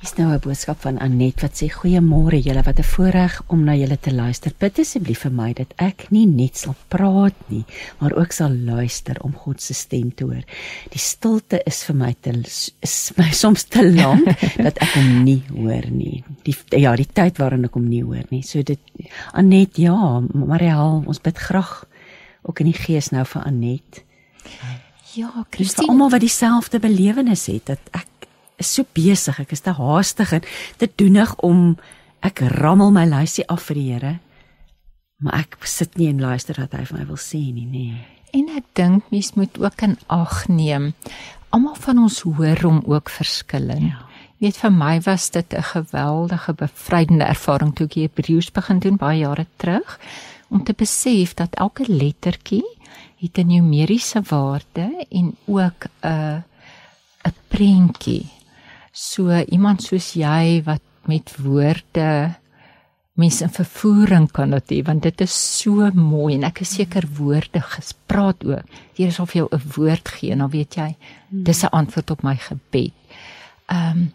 Hier's nou 'n boodskap van Annette wat sê: "Goeiemôre julle wat 'n voorreg om na julle te luister. Bid asseblief vir my dat ek nie net sal praat nie, maar ook sal luister om God se stem te hoor. Die stilte is vir my te is my soms te lank dat ek hom nie hoor nie. Die ja, die tyd waarin ek hom nie hoor nie." So dit Annette, ja, Mariel, ons bid graag ook in die gees nou vir Annette. Ja, Vir Christine, almal wat dieselfde belewenis het, dat ek is so besig, ek is te haastig en te doenig om, ek rammel my lysie af vir die Here, maar ek sit nie en luister wat hy vir my wil sê nie, nee. en ek dink mens moet ook in ag neem, almal van ons hoor hom ook verskillend. Ja. Weet, vir my was dit 'n geweldige bevrydende ervaring toe ek Hebreëus begin doen baie jare terug, om te besef dat elke lettertjie het 'n numeriese waarde en ook 'n 'n prentjie. So iemand soos jy wat met woorde mense in vervoering kan dit hê, want dit is so mooi en ek is seker woorde gespraat ook. Hier is of jy 'n woord gee en dan weet jy, dis 'n antwoord op my gebed. Ehm um,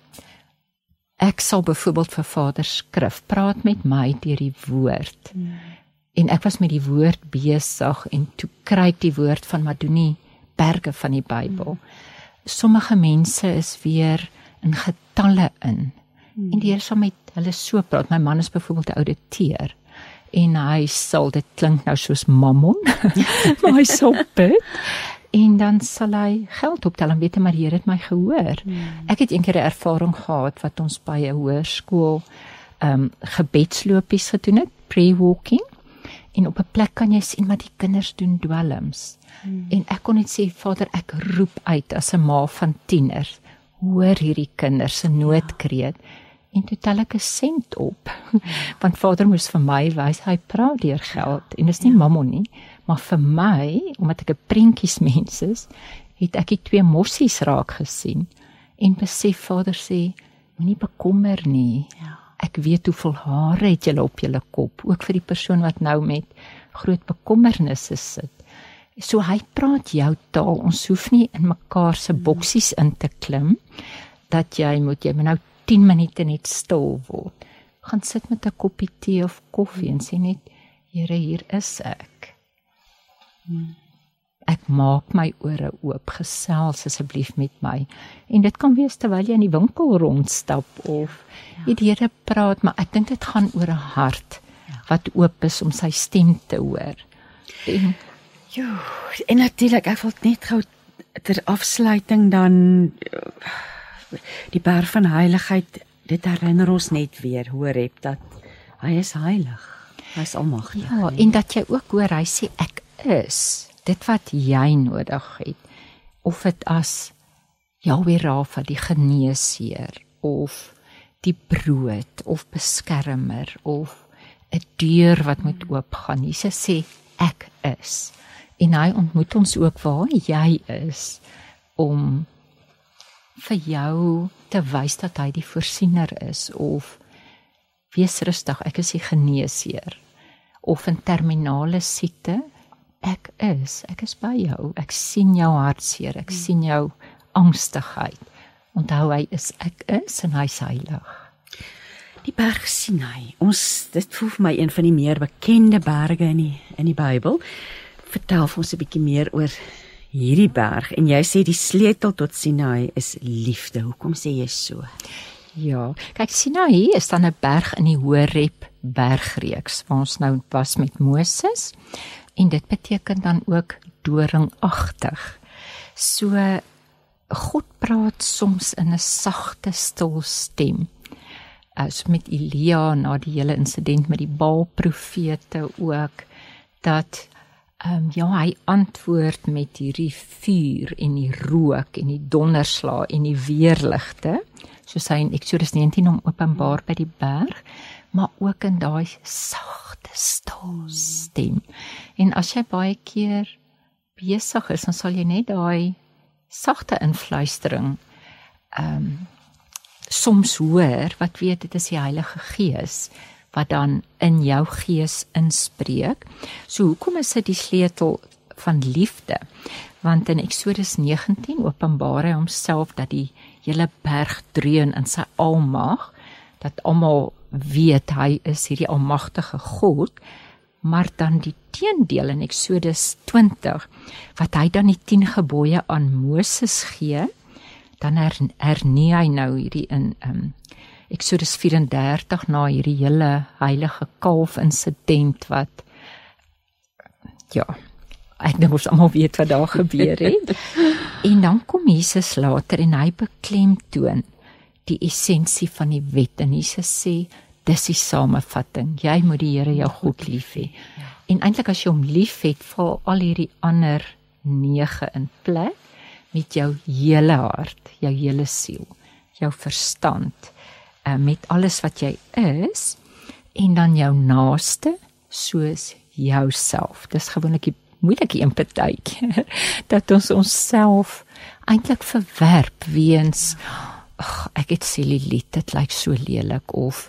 ek sal byvoorbeeld vir Vader skrif, praat met my deur die woord. Hmm. En ek was met die woord besig en toe kry ek die woord van maar doen nie berge van die Bybel. Hmm. Sommige mense is weer in getalle in. Hmm. En die Here sal met hulle so praat. My man is byvoorbeeld 'n ouditeur en hy sal, dit klink nou soos mammon, maar hy sal bid. En dan sal hy geld optel en weet maar die Here het my gehoor. Hmm. Ek het eendag 'n ervaring gehad wat ons by 'n hoërskool um, gebedslopies gedoen het, pre-walking. En op 'n plek kan jy sien wat die kinders doen dwelms. Hmm. En ek kon net sê, Vader, ek roep uit as 'n ma van tieners, hoor hierdie kinders se noodkreet. Ja. En toe tel ek 'n sent op. Hmm. Want Vader moes vir my wys, hy praat deur geld. Ja. En dis nie ja. mammon nie, maar vir my, omdat ek 'n prentjiesmens is, het ek die twee mossies raak gesien. En besef, Vader sê, moenie bekommer nie. Ja. Ek weet hoeveel hare het julle op julle kop, ook vir die persoon wat nou met groot bekommernisse sit. So hy praat jou taal, ons hoef nie in mekaar se boksies in te klim, dat jy moet, jy moet nou tien minute net stil word. Gaan sit met 'n koppie tee of koffie en sê net, Here, hier is ek. Ek maak my ore oop, gesels asseblief met my. En dit kan wees terwyl jy in die winkel rondstap of ja. die Here praat, maar ek dink dit gaan oor 'n hart ja. wat oop is om sy stem te hoor. En, Jo, en natuurlik, ek wil net gou ter afsluiting dan die berg van heiligheid, dit herinner ons net weer, Horeb, dat hy is heilig, hy is almagtig. Ja, en dat jy ook hoor, hy sê ek is, dit wat jy nodig het, of dit as Jahweh Rafa, die geneesheer, of die brood, of beskermer, of 'n deur wat moet oopgaan. Jesus sê, ek is. En hy ontmoet ons ook waar jy is, om vir jou te wys dat hy die voorsiener is, of wees rustig, ek is die geneesheer, of in terminale siekte, ek is, ek is by jou, ek sien jou hartseer, ek sien jou angstigheid, onthou hy is, ek is, en hy is heilig. Die berg Sinai, ons, dit voel vir my een van die meer bekende berge in die, in die Bybel. Vertel vir ons 'n bietjie meer oor hierdie berg, en jy sê die sleutel tot Sinai is liefde, hoekom sê jy so? Ja, kyk, Sinai is dan 'n berg in die Horeb bergreeks, waar ons nou was met Moses, en dit beteken dan ook doringagtig. So, God praat soms in 'n sagte, stil stem, as met Elia, na die hele insident met die Baal-profete ook, dat Um, ja, hy antwoord met hierdie vuur en die rook en die donderslae en die weerligte, soos hy in Eksodus negentien om openbaar by die berg, maar ook in daai sagte, stil stem. En as jy baie keer besig is, dan sal jy net daai sagte influistering um, soms hoor, wat weet, dit is die Heilige Gees, wat dan in jou gees inspreek. So hoekom is dit die sleutel van liefde? want in Eksodus negentien openbaar hy homself dat die hele berg dreun in sy almag, dat almal weet hy is hierdie almagtige God, maar dan die teendeel in Eksodus twintig, wat hy dan die tien gebooie aan Moses gee, dan hernie hy nou hierdie in um, Eksodus vyf en dertig na hierdie hele heilige kalf insident wat, ja, ek dink ons almal weet wat daar gebeur het. En dan kom Jesus later en hy beklemtoon die essensie van die wet. En Jesus sê, dis die samevatting, jy moet die Here jou God lief hê. En eintlik as jy hom lief het, val al hierdie ander nege in plek, met jou hele hart, jou hele siel, jou verstand, met alles wat jy is, en dan jou naaste, soos jouself. Dis gewoonlik die moeilike een partytjie, dat ons onsself eintlik verwerp weens, ag, ek het cellulite, dit lyk so lelik, of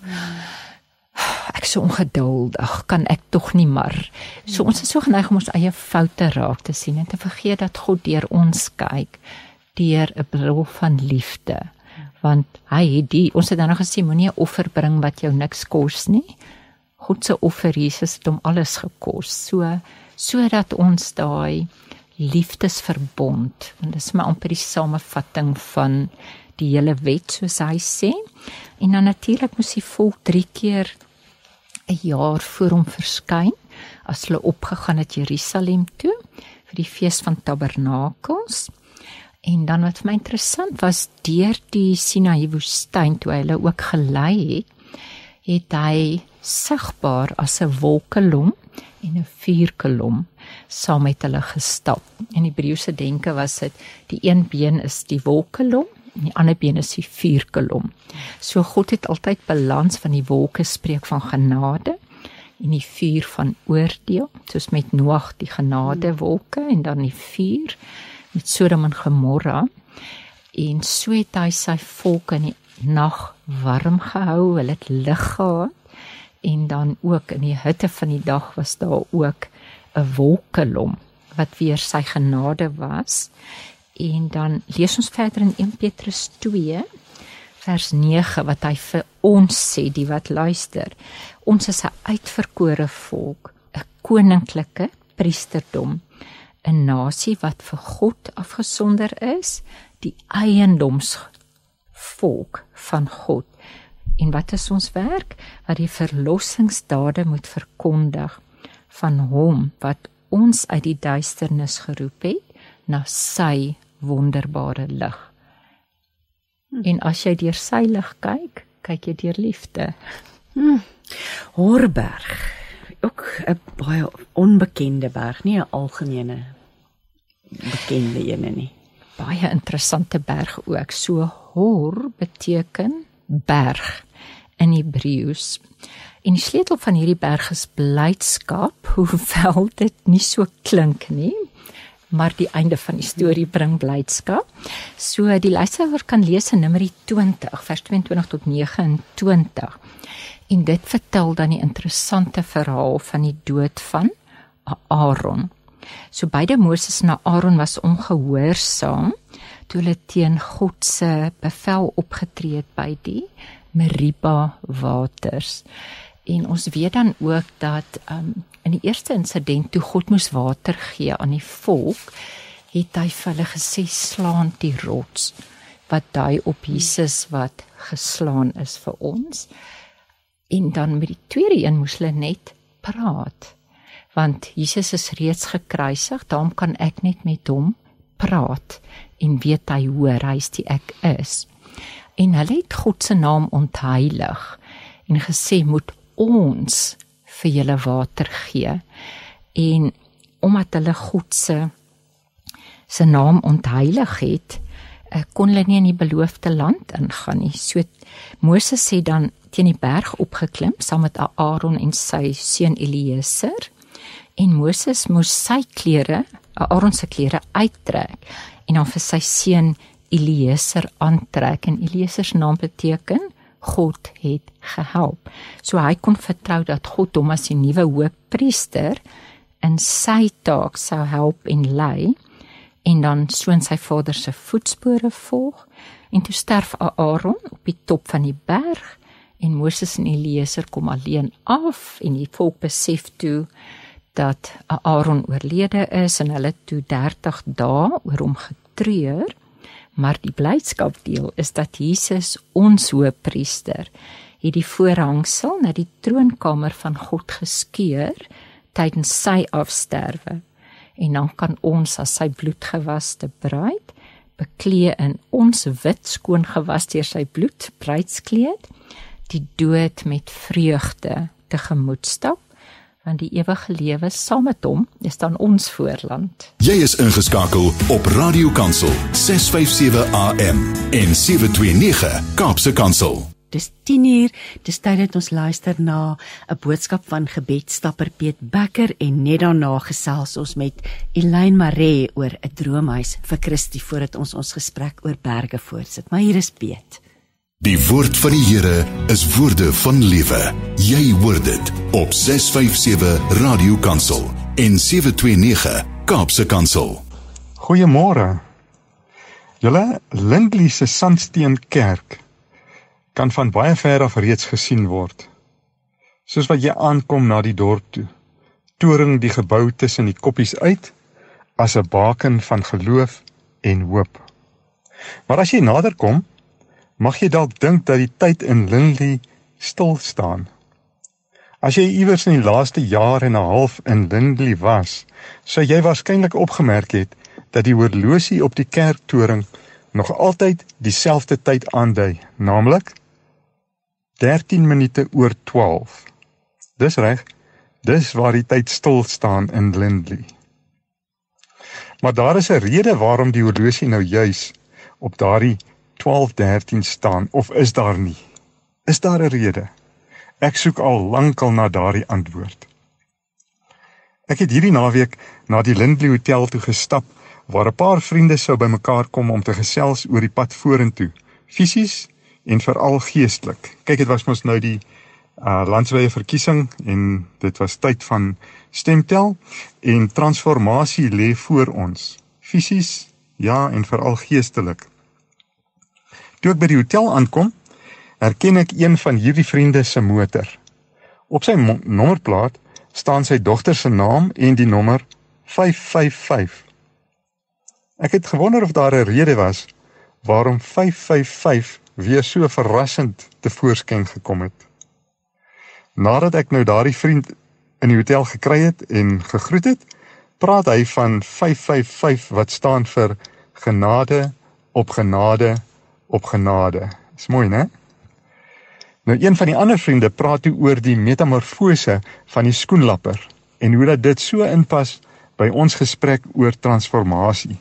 ek is so ongeduldig, kan ek tog nie maar. So ons is so geneig om ons eie foute raak te sien, en te vergeet dat God deur ons kyk, deur 'n bril van liefde, want hy het die, ons het dan nog gesê, moenie 'n offer bring wat jou niks kos nie. God se offer, Jesus het hom alles gekos, so, so dat ons daai liefdesverbond, want dit is maar amper die samevatting van die hele wet, soos hy sê, en dan natuurlik moes die volk drie keer 'n jaar voor hom verskyn, as hulle opgegaan het Jerusalem toe, vir die fees van tabernakels, en dan wat vir my interessant was, deur die Sinaï woestyn, toe hy hulle ook gelei het, het hy sigbaar as 'n wolkelom en 'n vuurkolom saam met hulle gestap. In Hebreëse denke was dit, die een been is die wolkelom, en die ander been is die vuurkolom. So God het altyd balans, van die wolke spreek van genade, en die vuur van oordeel, soos met Noag die genadewolke, en dan die vuur, met Sodom en Gomorra, en so het hy sy volk in die nag warm gehou, hulle het lig gehad, en dan ook in die hitte van die dag was daar ook 'n wolkelom, wat weer sy genade was, en dan lees ons verder in Eerste Petrus twee, vers nege, wat hy vir ons sê, die wat luister, ons is 'n uitverkore volk, 'n koninklike priesterdom, 'n nasie wat vir God afgesonder is, die eiendomsvolk van God. En wat is ons werk? Wat die verlossingsdade moet verkondig van hom wat ons uit die duisternis geroep het na sy wonderbare lig. Hmm. En as jy deur sy lig kyk, kyk jy deur liefde. Hmm. Horberg, ook 'n baie onbekende berg, nie 'n algemene bekende ene nie. Baie interessante berg ook. So Hor beteken berg in Hebreëus. En die sleutel van hierdie berg is blydskap, hoewel dit nie so klink nie, maar die einde van die storie bring blydskap. So die luisteraar kan lees in Numeri twintig, vers twee en twintig tot nege en twintig. En dit vertel dan die interessante verhaal van die dood van Aaron. So beide Moses en Aaron was ongehoorsaam toe hulle teen God se bevel opgetree het by die Meriba waters. En ons weet dan ook dat um, in die eerste insident toe God moes water gee aan die volk, het hy vir hulle gesê, slaan die rots, wat dui op Jesus wat geslaan is vir ons. En dan met die tweede een moes hulle net praat, want Jesus is reeds gekruisig, daarom kan ek net met hom praat, en weet hy hoor, hy is die ek is. En hulle het God se naam ontheilig, en gesê, moet ons vir julle water gee. En omdat hulle God se se naam ontheilig het, kon hulle nie in die beloofde land ingaan nie. So Moses het dan teen die berg opgeklim, saam met Aaron en sy seun Eliezer, en Moses moes sy klere, Aaron se klere uittrek, en dan vir sy seun Eliezer aantrek, en Eliezer se naam beteken, God het gehelp. So hy kon vertrou dat God hom as die nuwe hoëpriester in sy taak sou help en lei, en dan so in sy vader se voetspore volg, en toe sterf Aaron op die top van die berg, en Moses en Eliezer kom alleen af, en die volk besef toe, dat Aaron oorlede is, en hulle toe dertig dae oor hom getreur, maar die blydskapdeel is dat Jesus, ons hoëpriester, het die voorhangsel na die troonkamer van God geskeur, tydens sy afsterwe, en dan kan ons as sy bloedgewaste bruid, beklee in ons wit skoon gewas deur sy bloed, bruidskleed, die dood met vreugde tegemoet stap, want die ewige lewe saam met hom is dan ons voorland. Jy is ingeskakel op Radio Kansel ses vyf sewe A M en sewe twee nege Kaapse Kansel. Dis tien uur, dis tyd dat ons luister na 'n boodskap van gebedstapper Piet Becker en net daarna gesels ons met Elaine Maree oor 'n droomhuis vir Christie voordat ons ons gesprek oor berge voortsit. Maar hier is Piet. Die woord van die Here is woorde van lewe. Jy hoor dit op ses vyf sewe Radio Kansel en sewe twee nege Kaapse Kansel. Goeiemôre. Julle Lindley se Sandsteen Kerk kan van baie ver af reeds gesien word. Soos wat jy aankom na die dorp toe, toring die gebou tussen die koppies uit as 'n baken van geloof en hoop. Maar as jy nader kom, mag jy dalk dink dat die tyd in Lindley stil staan. As jy iewers in die laaste jaar en 'n half in Lindley was, sou jy waarskynlik opgemerk het dat die horlosie op die kerktoring nog altyd dieselfde tyd aandui, naamlik dertien minute oor twaalf. Dis reg, dis waar die tyd stil staan in Lindley. Maar daar is 'n rede waarom die horlosie nou juis op daardie twaalf dertien staan, of is daar nie? Is daar 'n rede? Ek soek al lankal na daardie antwoord. Ek het hierdie naweek na die Lindley Hotel toe gestap, waar 'n paar vriende sou bymekaar kom om te gesels oor die pad vorentoe, fisies en veral geestelik. Kyk, dit was mos nou die uh, landswye verkiesing en dit was tyd van stemtel en transformasie lê voor ons, fisies, ja, en veral geestelik. Toe ek by die hotel aankom, herken ek een van hierdie vriende se motor. Op sy mo- nommerplaat staan sy dogter se naam en die nommer vyf vyf vyf. Ek het gewonder of daar 'n rede was waarom vyf vyf vyf weer so verrassend tevoorskyn gekom het. Nadat ek nou daardie vriend in die hotel gekry het en gegroet het, praat hy van vyf vyf vyf wat staan vir genade op genade op genade. Dis mooi, né? Nou, een van die ander vriende praat toe oor die metamorfose van die skoenlapper en hoe dat dit so inpas by ons gesprek oor transformasie.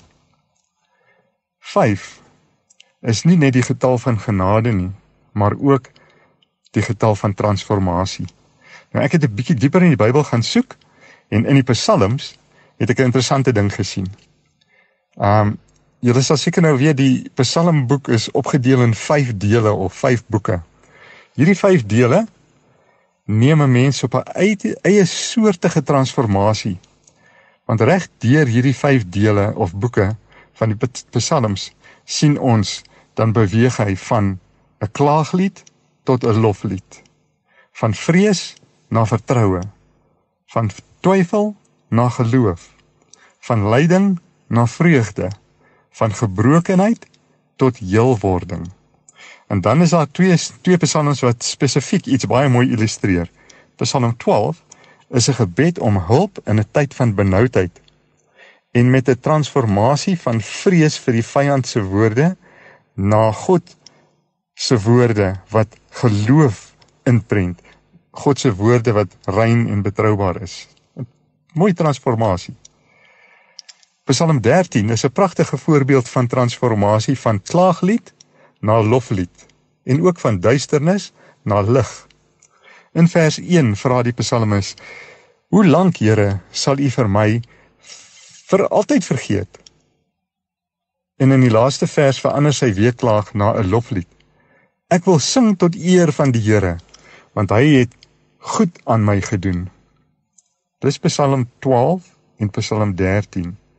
vyf is nie net die getal van genade nie, maar ook die getal van transformasie. Nou, ek het 'n bietjie dieper in die Bybel gaan soek en in die Psalms het ek 'n interessante ding gesien. Um, julle sal seker nou weet, die Psalmboek is opgedeel in vyf dele of vyf boeke. Hierdie vyf dele neem 'n mens op 'n eie, eie soortige transformasie. Want reg deur hierdie vyf dele of boeke van die Psalms sien ons, dan beweeg hy van 'n klaaglied tot 'n loflied. Van vrees na vertroue. Van twyfel na geloof. Van lyding na vreugde. Van gebrokenheid tot heelwording. En dan is daar twee, twee psalms wat spesifiek iets baie mooi illustreer. Psalm twaalf is 'n gebed om hulp in 'n tyd van benoudheid en met 'n transformasie van vrees vir die vyand se woorde na God se woorde wat geloof inprent. God se woorde wat rein en betroubaar is. Mooi transformasie. Psalm dertien is 'n pragtige voorbeeld van transformasie van klaaglied na loflied en ook van duisternis na lig. In vers een vra die psalmis: "Hoe lank, Here, sal U vir my vir altyd vergeet?" En in die laaste vers verander sy weeklaag na 'n loflied. "Ek wil sing tot eer van die Here, want Hy het goed aan my gedoen." Dis Psalm twaalf en Psalm dertien.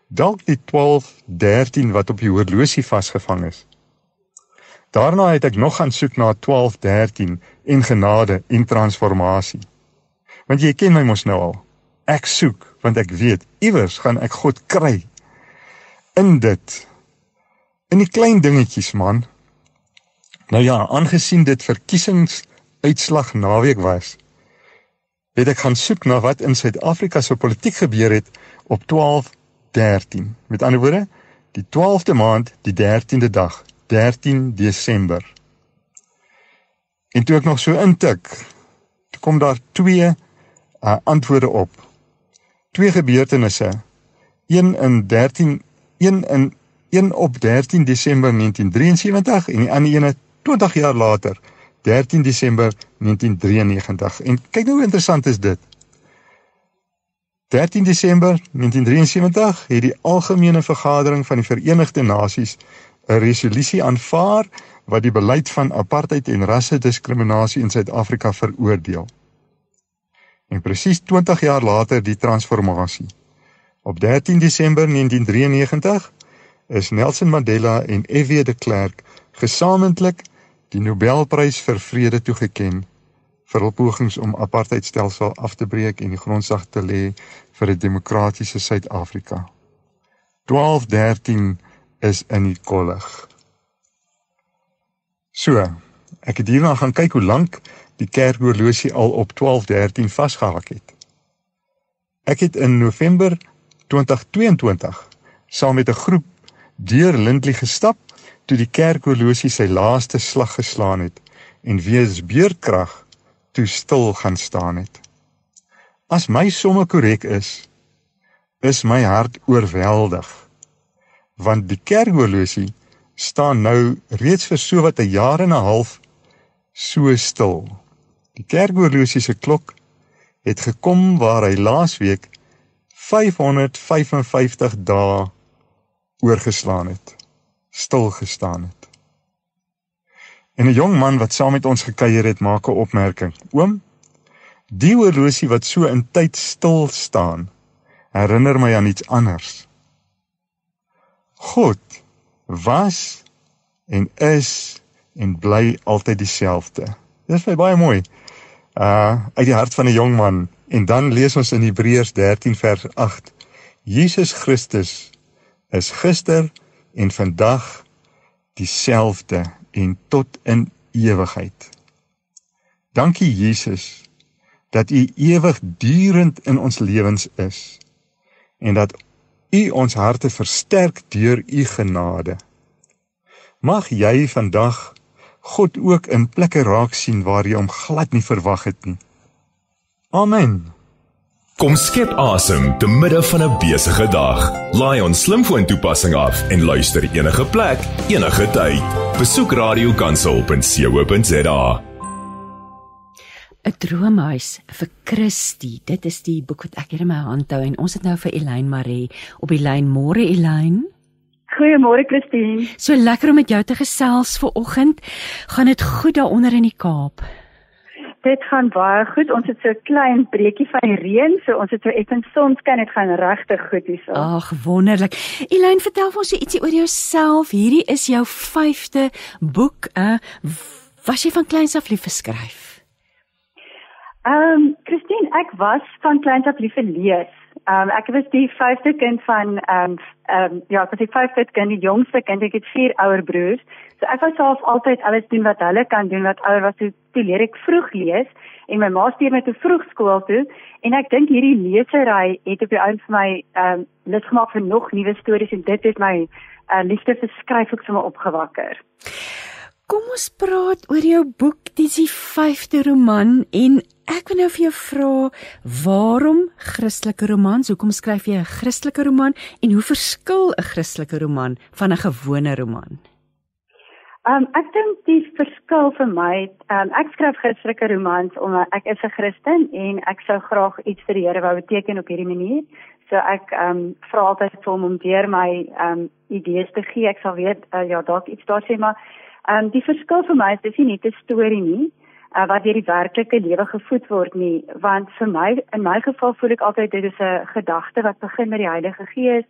dalk die twaalf dertien wat op die horlosie vasgevang is. Daarna het ek nog gaan soek na twaalf dertien en genade en transformasie. Want jy ken my mos nou al. Ek soek, want ek weet, iewers gaan ek God kry. In dit, in die klein dingetjies, man. Nou ja, aangesien dit verkiesingsuitslag naweek was, het ek gaan soek na wat in Suid-Afrika se politiek gebeur het op twaalf dertien. Met ander woorde, die twaalfde maand, die dertiende dag, dertien Desember. En toe ek nog so intik, toe kom daar twee uh, antwoorde op. Twee gebeurtenisse. Een in dertien, een in een op dertien Desember negentien drieënsewentig en die ander ene twintig jaar later, dertien Desember negentien drieënnegentig. En kyk nou hoe interessant is dit. dertien Desember negentien drieënsewentig het die Algemene Vergadering van die Verenigde Nasies 'n resolusie aanvaar wat die beleid van apartheid en rassediskriminasie in Suid-Afrika veroordeel. En presies twintig jaar later die transformasie. Op dertien Desember negentien drieënnegentig is Nelson Mandela en F W de Klerk gesamentlik die Nobelprys vir vrede toegeken vir hul pogings om apartheidstelsel af te breek en die grondslag te lê vir 'n demokratiese Suid-Afrika. twaalf dertien is in die kollig. So, ek het hierna gaan kyk hoe lank die kerkhorlosie al op twaalf dertien vasgehak het. Ek het in November twintig tweeëntwintig saam met 'n groep deur Lindley gestap toe die kerkhorlosie sy laaste slag geslaan het en weens beurtkrag toe stil gaan staan het. As my somme korrek is, is my hart oorweldig, want die kerkhorlosie staan nou reeds vir so wat 'n jaar en 'n half so stil. Die kerkhorlosie se klok het gekom waar hy laasweek vyfhonderdvyfenvyftig dae oorgeslaan het, stil gestaan het. En 'n jong man wat saam met ons gekuier het, maak 'n opmerking. Oom, die horlosie wat so in tyd stil staan, herinner my aan iets anders. God was en is en bly altyd dieselfde. Dit is my baie mooi. Uh, uit die hart van 'n jong man. En dan lees ons in Hebreërs dertien vers agt. Jesus Christus is gister en vandag dieselfde en tot in ewigheid. Dankie Jesus, dat U ewigdurend in ons lewens is en dat U ons harte versterk deur U genade. Mag jy vandag God ook in plekke raak sien waar jy hom glad nie verwag het nie. Amen. Kom skep asem te midde van 'n besige dag. Laai ons slimfoon toepassing af en luister enige plek, enige tyd. Besoek radio kansel punt co punt za. 'n Droomhuis vir Christie. Dit is die boek wat ek hier in my hand hou en ons het nou vir Elaine Marie op die lyn. Môre Elaine. Goeiemôre Christine. So lekker om met jou te gesels vir oggend. Gaan dit goed daaronder in die Kaap? Dit gaan baie goed. Ons het so 'n klein breekie van die reën, so ons het so effens sonskyn, dit gaan regtig goed hierso. Ag, wonderlik. Elaine, vertel vir ons ietsie oor jouself. Hierdie is jou vyfde boek. Uh, was jy van kleins af lief vir skryf? Ehm, um, Christine, ek was van kleins af lief vir lees. Um, ek was die vyfde kind van, um, um, ja, ek was die vyfde kind, die jongste kind, ek het vier ouer broers, so ek was self altyd alles doen wat hulle kan doen, wat ouer was, toe, toe leer ek vroeg lees, en my ma stuur my toe vroeg skool toe, en ek dink hierdie lesery het op die ouens vir my um, lid gemaak vir nog nuwe stories, en dit het my uh, liefde vir skryf ook sommer opgewakker. Kom ons praat oor jou boek, dit is die vyfde roman, en ek wil nou vir jou vra, waarom Christelike romans? Hoekom skryf jy 'n Christelike roman en hoe verskil 'n Christelike roman van 'n gewone roman? Um, ek dink die verskil vir my, um, ek skryf Christelike romans omdat ek is 'n Christen en ek sou graag iets vir die Here wou beteken op hierdie manier. So ek um, vra altyd vir hom om deur my um, idees te gee. Ek sal weet, uh, ja, dalk iets daar sê, maar um, die verskil vir my is dis nie net 'n storie nie, Uh, wat deur die werklike lewe gevoed word nie, want vir my, in my geval voel ek altyd dit is 'n gedagte wat begin met die Heilige Gees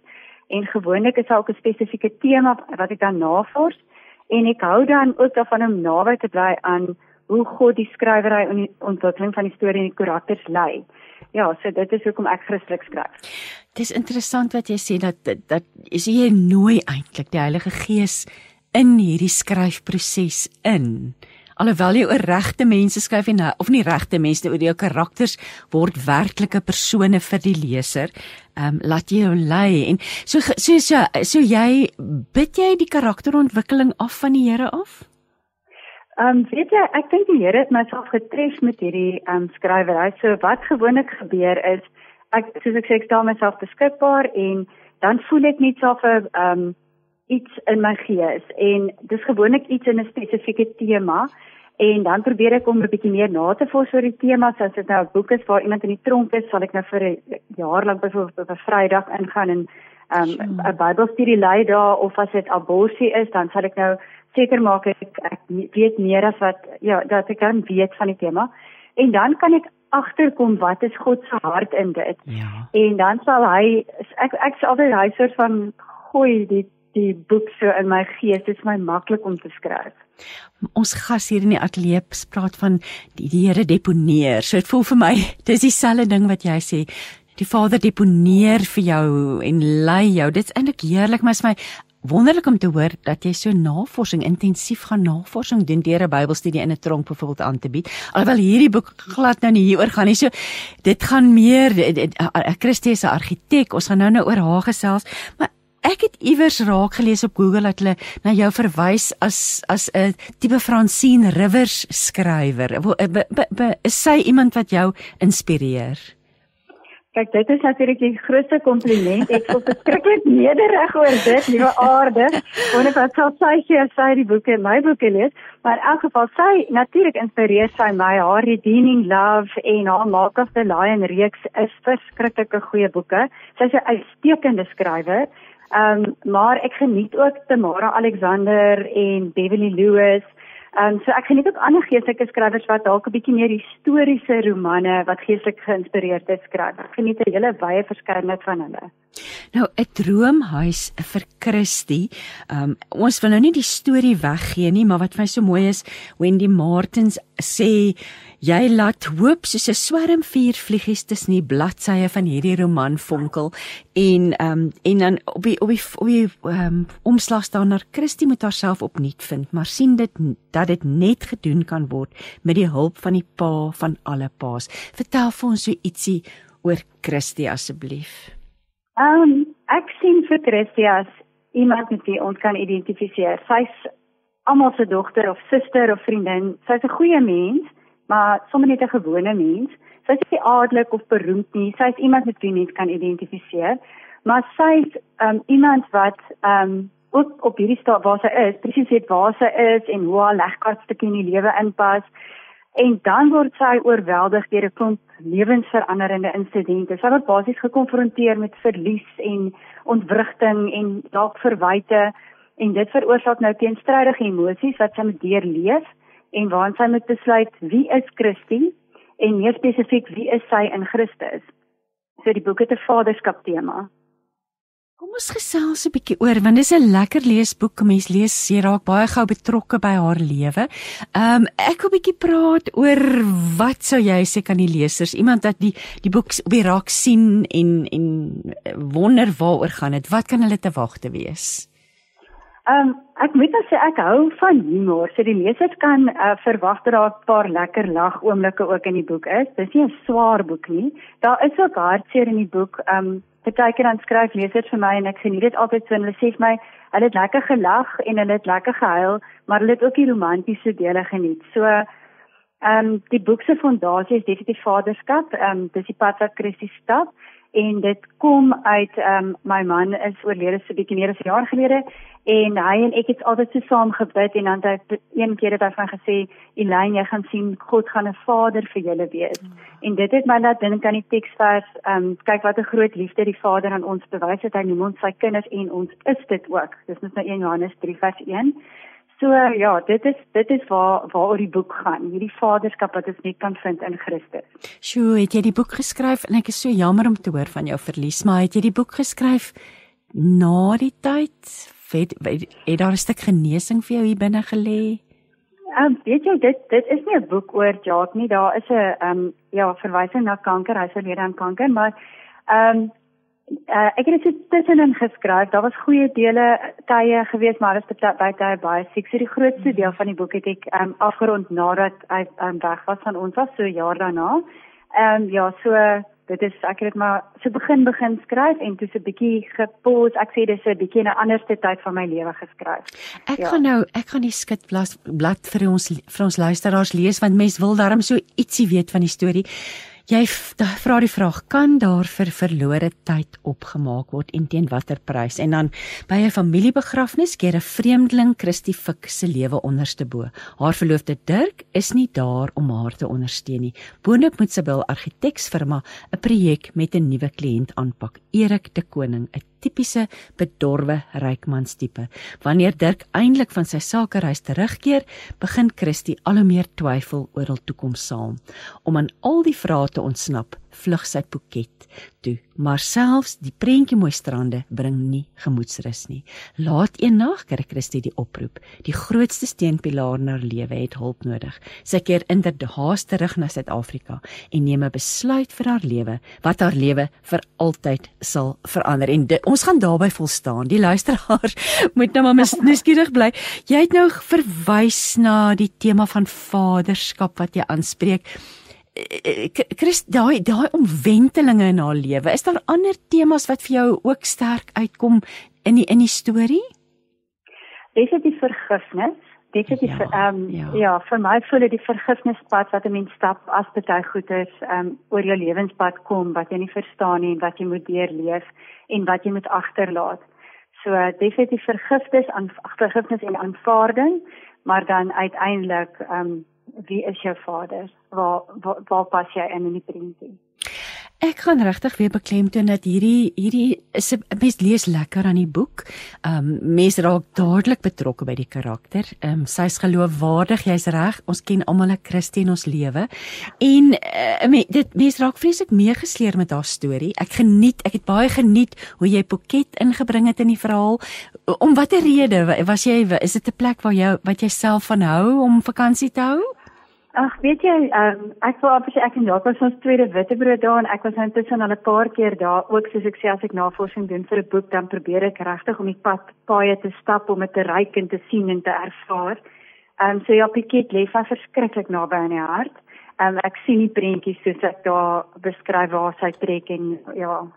en gewoonlik is daar ook 'n spesifieke tema wat ek dan navors en ek hou dan ook daarvan om naby te bly aan hoe God die skrywery en die ontwikkeling van die storie en die karakters lei. Ja, so dit is hoekom ek Christelik skryf. Dit is interessant wat jy sê dat dat, dat is jy nooi eintlik die Heilige Gees in hierdie skryfproses in. Alhoewel jy oor regte mense skryf en of nie regte mense oor jou karakters word werklike persone vir die leser, um, laat jy jou lei en so so so, so jy bid jy die karakterontwikkeling af van die Here af? Ehm um, weet jy, ek dink die Here het myself getref met hierdie ehm um, skrywery. So wat gewoonlik gebeur is ek soos ek sê ek stel myself beskikbaar en dan voel ek net so 'n ehm um, iets in my gees en dis gewoonlik iets in 'n spesifieke tema en dan probeer ek om 'n bietjie meer na te vors oor die tema. So as dit nou 'n boek is waar iemand in die tronk is, sal ek nou vir 'n jaar lank byvoorbeeld op 'n Vrydag ingaan en ehm um, 'n Bybelstudie lei daar of as dit abortus is, dan sal ek nou seker maak ek, ek weet meer as wat ja dat ek kan weet van die tema en dan kan ek agterkom wat is God se hart in dit. Ja. En dan sal hy ek ek sal altyd hy soort van gooi die die boek so in my gees. Dit is my maklik om te skryf. Ons gas hier in die ateljee praat van die, die Here deponeer. So dit voel vir my dis dieselfde ding wat jy sê. Die Vader deponeer vir jou en lei jou. Dit's eintlik heerlik, maar is my wonderlik om te hoor dat jy so navorsing, intensief gaan navorsing doen deur 'n Bybelstudie in 'n tronk byvoorbeeld aan te bied. Alhoewel hierdie boek glad nou nie hieroor gaan nie. So dit gaan meer Christie is 'n argitek. Ons gaan nou nou oor haar gesels, maar ek het iewers raak gelees op Google dat hulle na jou verwys as as 'n tipe Francine Rivers skrywer. Is sy iemand wat jou inspireer? Kyk, dit is natuurlik die grootste kompliment. Ek voel verskriklik nederig oor dit, liewe aarde. Wonder wat sal sy sê as sy die boeke, my boeke lees. Maar in elk geval, sy natuurlik inspireer sy my. Haar Redeeming Love en haar Mark of the Lion reeks is verskriklike goeie boeke. Sy is 'n uitstekende skrywer. Um, maar ek geniet ook Tamara Alexander en Beverly Lewis. Um, so ek geniet ook ander geestelike skrywers wat dalk 'n bietjie meer historiese romane wat geestelik geïnspireerd is skryf. Ek geniet 'n hele wye verskeidenheid van hulle. Nou, 'n droomhuis vir Christie. Um, ons wil nou nie die storie weggee nie, maar wat vir my so mooi is, Wendy Martins sê jy laat hoop soos 'n swerm vuurvliegies tussen die bladsye van hierdie roman vonkel en um, en dan op die op die, op die um, omslag staan na Christie moet haarself opnuut vind, maar sien dit dat dit net gedoen kan word met die hulp van die pa van alle paas. Vertel vir ons so ietsie oor Christie asseblief. Um, ek sien vir Christie as iemand met wie ons kan identifiseer. Sy's almal se dogter of suster of vriendin. Sy's 'n goeie mens, maar sommer net 'n gewone mens. Sy's nie adellik of beroemd nie. Sy's iemand met wie mens kan identifiseer, maar sy's um, iemand wat um, ook op hierdie stad waar sy is, presies weet waar sy is en hoe haar legkaartstukkie in die lewe inpas. En dan word sy oorweldig deur 'n klomp lewensveranderende insidente. Sy word basies gekonfronteer met verlies en ontwrigting en dalk verwyte en dit veroorsaak nou teenstrydige emosies wat sy moet deurleef en waarin sy moet besluit wie is Christie en meer spesifiek wie is sy in Christus. So die boek het 'n vaderskap tema. Kom ons gesels 'n bietjie oor, want dis 'n lekker leesboek. Mens lees, jy raak baie gou betrokke by haar lewe. Um, ek wil 'n bietjie praat oor wat sou jy sê kan die lesers, iemand wat die die boek op die raak sien en en wonder waaroor gaan dit. Wat kan hulle te wagte wees? Um, ek moet nou sê ek hou van humor. So die lesers kan uh, verwag dat daar 'n paar lekker lag oomblikke ook in die boek is. Dis nie 'n swaar boek nie. Daar is ook hartseer in die boek. Um, Partykeer dan skryf lesers vir my en ek geniet dit altyd so en hulle sê vir my, hulle het lekker gelag en hulle het lekker gehuil, maar hulle het ook die romantiese dele geniet. So, um, die boek se fondasie is definitief vaderskap, um, dis die pad wat Christie stap, en dit kom uit, um, my man is oorlede so bietjie meer as 'n jaar gelede, en hy en ek het altyd so saam gebid, en dan het hy een keer het hy van gesê, Elaine, jy gaan sien, God gaan 'n vader vir julle wees. Mm. En dit het my laat dink aan die teksvers, um, kyk wat 'n groot liefde die Vader aan ons bewys het, hy noem ons sy kinders, en ons is dit ook. Dis net nou Eerste Johannes drie vers een. So ja, dit is dit is waar waaroor die boek gaan, hierdie vaderskap wat ons net kan vind in Christus. Sjoe, het jy die boek geskryf, en ek is so jammer om te hoor van jou verlies, maar het jy die boek geskryf na die tyd, het, het daar 'n stuk genesing vir jou hier binne gelê? Um, weet jy, dit dit is nie 'n boek oor Jacques nie. Daar is 'n um, ja, verwysing na kanker, hy is oorlede aan kanker, maar um, uh, ek het dit so tussenin geskryf. Daar was goeie dele, tye gewees, maar dit is baie tye baie siek. So die grootste deel van die boek het ek um, afgerond nadat hy um, weg was van ons af, so 'n jaar daarna. Um, ja, so dit is ek het dit maar so begin begin skryf en toe so 'n bietjie gepause. Ek sê dis 'n bietjie 'n anderste tyd van my lewe geskryf. Ek ja. gaan nou ek gaan die skitblad blad vir ons vir ons luisteraars lees want mens wil daarom so ietsie weet van die storie. Jy vra die vraag, kan daar vir verlore tyd opgemaak word en teen watter prys? En dan by 'n familiebegrafnis keer 'n vreemdeling Christie Fik se lewe onderste bo. Haar verloofde Dirk is nie daar om haar te ondersteun nie. Boonop moet Sibyl argiteksfirma 'n projek met 'n nuwe kliënt aanpak. Erik de Koning, 'n tipiese bedorwe rykmanstipe. Wanneer Dirk eintlik van sy sakereis terugkeer, begin Christie al hoe meer twyfel oor hul toekoms saam. Om aan al die vrae te ontsnap, vlug sy Phuket toe. Maar selfs die prentjie mooi strande bring nie gemoedsrus nie. Laat eendag kry Christie die oproep. Die grootste steunpilaar in haar lewe het hulp nodig. Sy keer inderdaad terug na Suid-Afrika en neem 'n besluit vir haar lewe, wat haar lewe vir altyd sal verander. En dit, ons gaan daarby volstaan. Die luisteraar moet nou maar nuuskierig bly. Jy het nou verwys na die tema van vaderskap wat jy aanspreek. Chris, daai daai omwentelinge in haar lewe, is daar ander temas wat vir jou ook sterk uitkom in die in die storie? Dis dit die vergifnis. Dit is die ja, ver, um, ja. ja, vir my voel dit die vergifnispad wat 'n mens stap as baie goed is um, oor jou lewenspad kom wat jy nie verstaan nie en wat jy moet deurleef en wat jy moet agterlaat. So definitief vergifnis aan vergifnis en aanvaarding, maar dan uiteindelik um, wie is jou vader? Waar, waar, waar pas jy in in die prentjie? Ek gaan regtig weer beklemtoon dat hierdie hierdie is 'n mens lees lekker aan die boek. Um mens raak dadelik betrokke by die karakter. Um sy's geloofwaardig, jy's reg. Ons ken almal 'n Christie in ons lewe. En uh, me, dit mens raak vreeslik meegesleer met haar storie. Ek geniet, ek het baie geniet hoe jy Phuket ingebring het in die verhaal. Om watter rede was jy is dit 'n plek waar jy wat jy self van hou om vakansie te hou? Ag, weet jy, um, ek wil amper sê ek en Jacques was ons tweede witbrood daar en ek was intussen al 'n paar keer daar, ook soos ek sê as ek navorsing doen vir 'n boek, dan probeer ek regtig om die pad paaie te stap om dit te ryk en te sien en te ervaar. Ehm um, so ja, Phuket lê van verskriklik naby aan die hart. Ehm um, ek sien die prentjies soos ek daar beskryf waar sy trek en ja.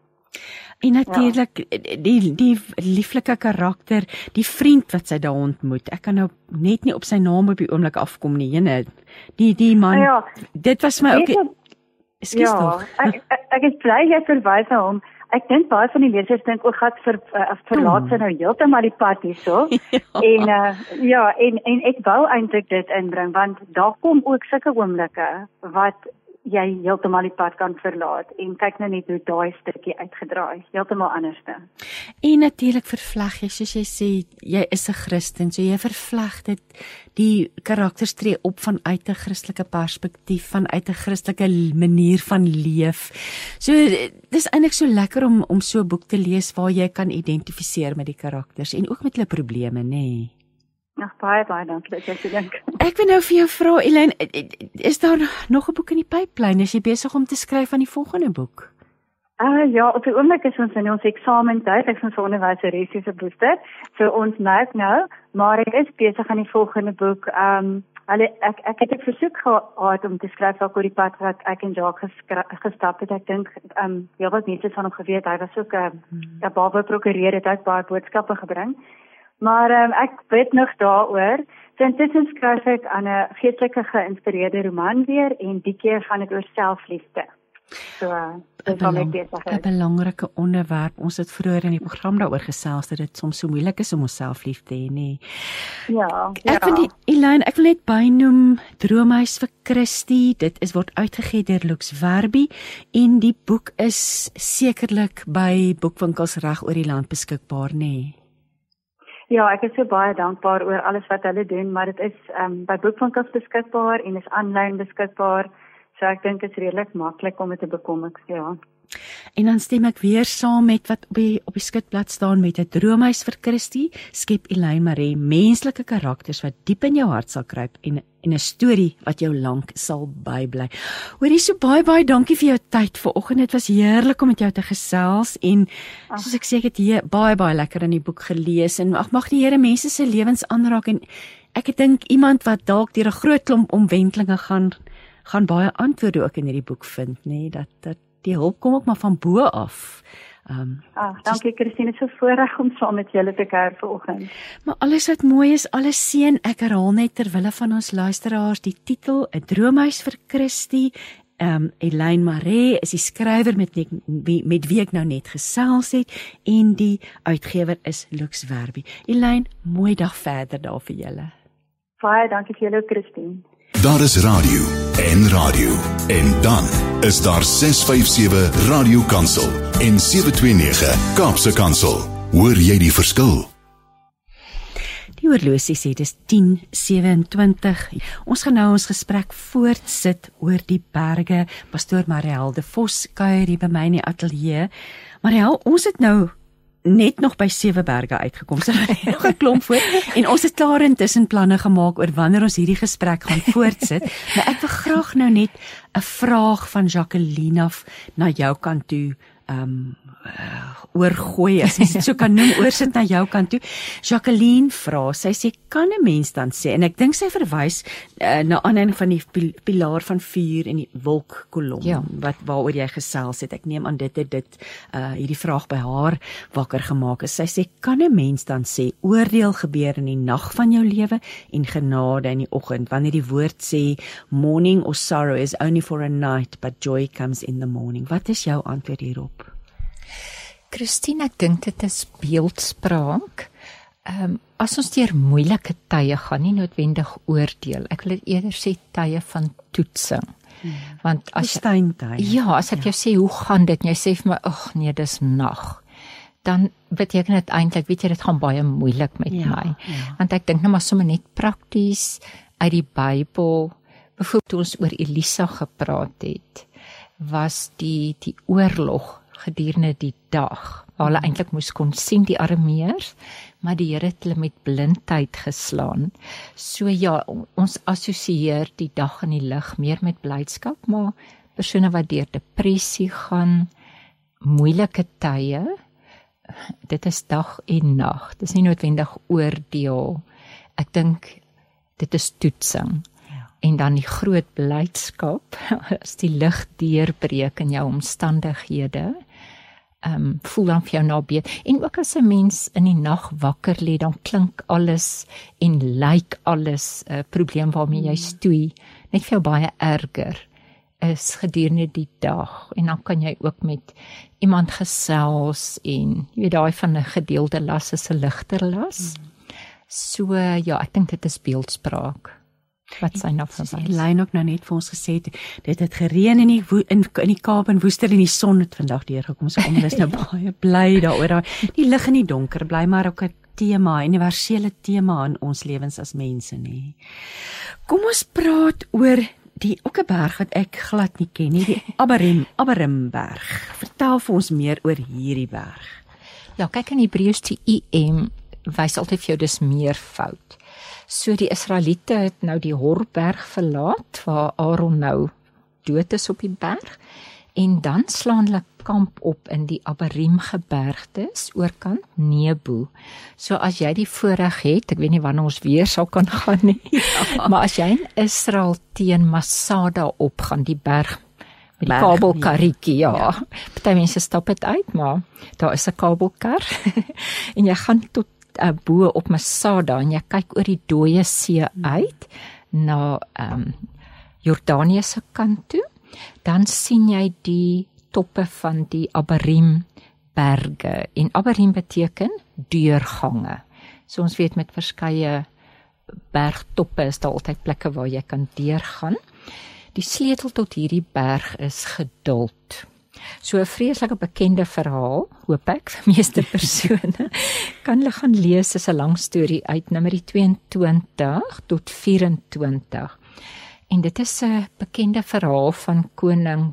En natuurlik ja. die die lieflike karakter, die vriend wat sy daar ontmoet. Ek kan nou net nie op sy naam op die oomblik afkom nie. Jene, die die man. Ja, dit was my ook. Ekskuus ja, tog. Ek, ek ek is bly jy verwys na hom. Ek dink baie van die lesers dink o, gat vir uh, verlaat sy nou heeltemal die pad hierso. Ja. En uh, ja, en en ek wou eintlik dit inbring want daar kom ook sulke oomblikke wat jy heeltemal die pad kan verlaat en kyk nou net hoe daai stukkie uitgedraai, heeltemal anderste. En natuurlik vervleg jy, soos jy sê, jy is 'n Christen, so jy vervleg dit, die karakters tree op vanuit 'n Christelike perspektief, vanuit 'n Christelike manier van leef. So dis eintlik so lekker om om so 'n boek te lees waar jy kan identifiseer met die karakters en ook met hulle probleme, nê? Nee. Ag, baie baie dankie dat jy so dink. Ek wil nou vir jou vra, Elaine, is daar nog 'n boek in die pipeline? Is jy besig om te skryf aan die volgende boek? Uh, ja, op die oomblik is ons in ons eksamentyd, ek is ons onderwyseres is 'n booster, so ons merk nou, maar ek is besig aan die volgende boek. Um, hulle, ek, ek het 'n versoek gehad om te skryf oor die pad wat ek en Jacques gestap het. Ek dink, um, heel wat mense van hom geweet, hy was ook 'n hmm. baie prokureur, het uit baie boodskappe gebring. Maar um, ek weet nog daaroor. So intussen skryf ek aan 'n geestelike geïnspireerde roman weer en die keer gaan dit oor selfliefde. So uh, dit gaan ek besig hou. 'n belangrike onderwerp. Ons het vroeër in die program daaroor gesels dat dit soms so moeilik is om onsself lief te hê, nê. Ja. Ek ja. wil net Elaine, ek wil net bynoem Droomhuis vir Christie. Dit is word uitgegee deur Lux Verbi en die boek is sekerlik by boekwinkels reg oor die land beskikbaar, nê. Ja, ek is so baie dankbaar oor alles wat hulle doen, maar dit is um, by boekwinkels beskikbaar en is aanlyn beskikbaar. So ek dink dit is redelik maklik om dit te bekom, ek ja. En dan stem ek weer saam met wat op die, op die skutblad staan met 'n droomhuis vir Christie, skep Elaine Maree menslike karakters wat diep in jou hart sal kruip en en 'n storie wat jou lank sal bybly. Hoorie, so baie baie dankie vir jou tyd vanoggend. Dit was heerlik om met jou te gesels en soos ek sê, ek het hier baie baie lekker in die boek gelees en ag mag die Here mense se lewens aanraak en ek dink iemand wat dalk deur 'n groot klomp omwentelinge gaan gaan baie antwoorde ook in hierdie boek vind, nê, nee, dat dat die hulp kom ook maar van bo af. Um, ah, dankie Christine, dit is so voorreg om saam met julle te kuier vanoggend. Maar alles wat mooi is, alles seën. Ek herhaal net ter wille van ons luisteraars die titel 'n droomhuis vir Christie. Um, Elaine Maree is die skrywer met, met, met wie ek nou net gesels het en die uitgewer is Lux Werby. Elaine, mooi dag verder daar vir julle. Baie dankie vir julle, Christine. Daar is radio en radio en dan is daar ses vyf sewe Radio Kansel en sewe twee nege Kaapse Kansel. Hoor jy die verskil? Die horlosie sê dis tien sewe-en-twintig. Ons gaan nou ons gesprek voortsit oor die berge. Pastoor Marielle de Vos kuier hier by my in die ateljee. Marielle, ons het nou net nog by sewe berge uitgekom, so daar nog 'n klomp voor, en ons het klaar intussen planne gemaak oor wanneer ons hierdie gesprek gaan voortsit, maar ek wil graag nou net 'n vraag van Jacqueline af na jou kant toe um, uh, oorgooi, as jy dit so kan noem, oorsit na jou kant toe. Jacqueline vra, sy sê, kan 'n mens dan sê, en ek dink sy verwys uh, na aanleiding van die pil pilaar van vuur en die wolkkolom, ja, wat waaroor jy gesels het. Ek neem aan dit het dit uh, hierdie vraag by haar wakker gemaak is. Sy sê, kan 'n mens dan sê, oordeel gebeur in die nag van jou lewe en genade in die oggend, wanneer die woord sê, mourning or sorrow is only for a night, but joy comes in the morning. Wat is jou antwoord hierop? Christine, ek dink dit is beeldspraak. Um, as ons deur moeilike tye gaan, nie noodwendig oordeel. Ek wil dit eerder sê tye van toetsing. Hmm. Want as Woestyntye. Ja, as ek ja. jou sê, hoe gaan dit? En jy sê vir my, ag nee, dis nag. Dan beteken dit eintlik, weet jy, dit gaan baie moeilik met ja, my. Ja. Want ek dink nou maar sommer net prakties uit die Bybel, byvoorbeeld toe ons oor Elisa gepraat het, was die die oorlog gedurende die dag, waar hulle eintlik moes kon sien, die Arameërs, maar die Here het hulle met blindheid geslaan. So ja, ons assosieer die dag in die lig meer met blydskap, maar persone wat deur depressie gaan, moeilike tye, dit is dag en nag. Dit is nie noodwendig oordeel. Ek dink dit is toetsing. Ja. En dan die groot blydskap, as die lig deurbreek in jou omstandighede, um, voel dan vir jou naby. En ook as 'n mens in die nag wakker lê, dan klink alles en lyk alles 'n uh, probleem waarmee jy stoei, net vir jou baie erger is gedurende die dag, en dan kan jy ook met iemand gesels, en jy weet, daai van 'n gedeelde las is 'n ligter las. Mm. So ja, ek dink dit is beeldspraak wat sy nou verwys. Die lyn ook nou net vir ons gesê het, dit het gereën in die woe, in, in die Kaap en Woester, en die son het vandag deurgekom, so almal is nou baie bly daaroor. Die lig in die donker bly maar ook 'n tema, 'n universele tema in ons lewens as mense, nê. Kom ons praat oor die ook 'n berg wat ek glad nie ken nie, die Abarim, Abarimberg. Vertel vir ons meer oor hierdie berg. Ja, kyk in Hebreëus die I M wys altyd vir jou dis meervoud. So die Israeliete het nou die Horberg verlaat, waar Aaron nou dood is op die berg, en dan slaan hulle kamp op in die Abarim gebergtes, oorkant Nebo. So as jy die voorreg het, ek weet nie wanneer ons weer sal kan gaan nie, ja. maar as jy in Israel teen Masada opgaan, die berg, met die kabelkarretjie, ja. ja. Party mense stap dit uit, maar daar is 'n kabelkar, en jy gaan tot uh, bo op Masada, en jy kyk oor die dooie see uit, na um, Jordanië se kant toe, dan sien jy die toppe van die Abarim berge, en Abarim beteken deurgange. So ons weet met verskeie bergtoppe is daar altyd plekke waar jy kan deurgaan. Die sleutel tot hierdie berg is geduld. So 'n vreeslike bekende verhaal, hoop ek, vir meeste persone, kan hulle gaan lees, is 'n lang storie uit Numeri twee-en-twintig tot vyf-en-twintig. En dit is 'n bekende verhaal van koning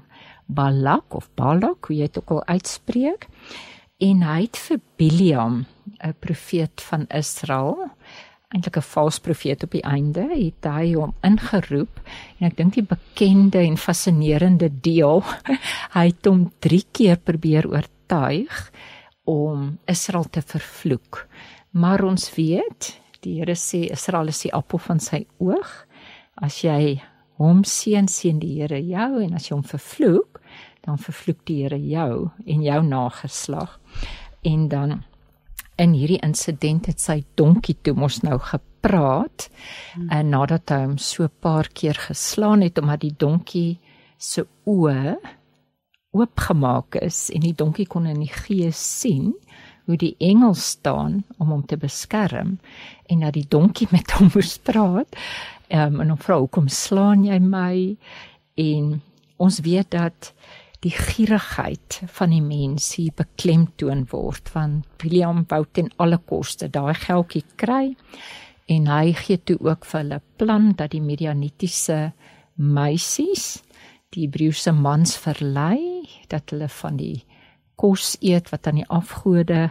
Balak of Balak, hoe jy dit ook al uitspreek. En hy het vir Biliam, 'n profeet van Israel, eintlik 'n vals profeet op die einde, het hy hom ingeroep, en ek dink die bekende en fascinerende deel, hy het hom drie keer probeer oortuig om Israel te vervloek. Maar ons weet, die Here sê Israel is die appel van sy oog. As jy hom seën, seën die Here jou, en as jy hom vervloek, dan vervloek die Here jou en jou nageslag. En dan in hierdie insident het sy donkie toe mos nou gepraat, hmm. en nadat hy hom so 'n paar keer geslaan het, omdat die donkie se oë oopgemaak is, en die donkie kon in die gees sien, hoe die engel staan om hom te beskerm, en dat die donkie met hom moes praat, um, en hom vra, hoekom slaan jy my? En ons weet dat die gierigheid van die mens hier beklemtoon word, van Biliam wou ten alle koste daai geldjie kry, en hy gee toe ook vir hulle plan, dat die Midianitiese meisies, die Hebreëse mans verlei, dat hulle van die kos eet, wat aan die afgode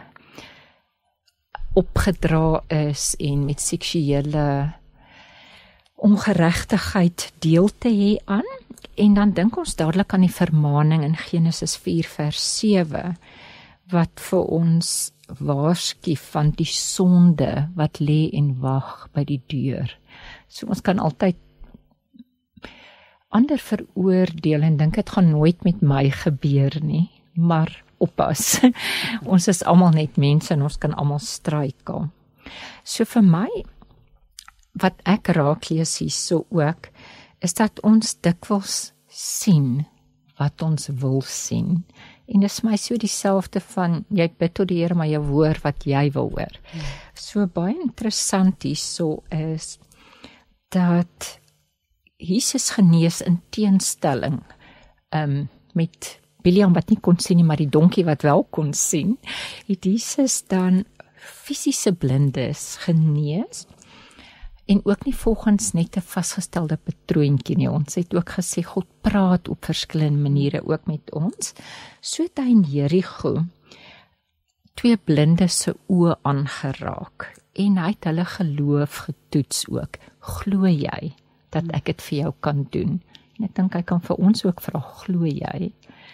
opgedra is, en met seksuele ongeregtigheid deel te hê aan. En dan dink ons dadelik aan die vermaaning in Genesis vier vers sewe, wat vir ons waarsku van die sonde wat lê en wag by die deur. So ons kan altyd ander veroordeel en dink dit gaan nooit met my gebeur nie, maar oppas. Ons is almal net mense en ons kan almal struikel. So vir my, wat ek raak lees hierso ook, is dat ons dikwels sien wat ons wil sien. En dit is my so dieselfde van, jy bid tot die Here, maar jy hoor wat jy wil hoor. Hmm. So baie interessant hierso is, dat Jesus genees in teenstelling um, met Biliam wat nie kon sien nie, maar die donkie wat wel kon sien, het Jesus dan fisiese blindes genees, en ook nie volgens net 'n vasgestelde patroontjie nie. Ons het ook gesê, God praat op verskillende maniere ook met ons. So het hy in Jerigo twee blindes se oë aangeraak, en hy het hulle geloof getoets ook. Glo jy dat ek dit vir jou kan doen? En ek dink hy kan vir ons ook vra, glo jy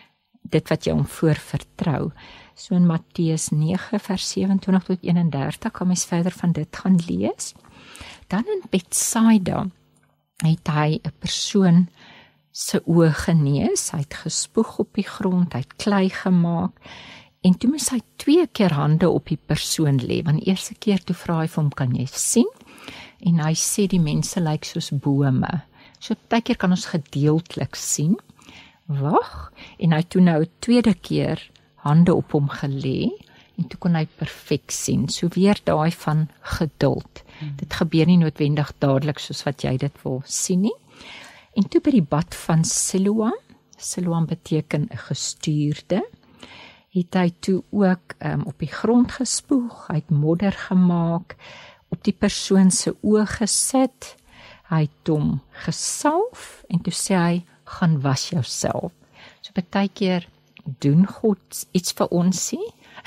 dit wat jy hom voor vertrou? So in Matteus nege vers sewe en twintig tot een en dertig kan mens verder van dit gaan lees. Dan in Betsaida het hy 'n persoon se oë genees, hy het gespoeg op die grond, hy het klei gemaak, en toe moes hy twee keer hande op die persoon lê, want die eerste keer toe vra hy vir hom, kan jy sien? En hy sê die mense lyk soos bome. So baie keer kan ons gedeeltelik sien. Wag, en hy toe nou tweede keer hande op hom gelê, en toe kon hy perfek sien. So weer daai van geduld. Hmm. Dit gebeur nie noodwendig dadelik soos wat jy dit wil sien nie. En toe by die bad van Siloam, Siloam beteken 'n gestuurde, het hy toe ook um, op die grond gespoeg, hy het modder gemaak, op die persoon se oë gesit, hy het hom gesalf, en toe sê hy, gaan was jouself. So baie keer doen God iets vir ons nie,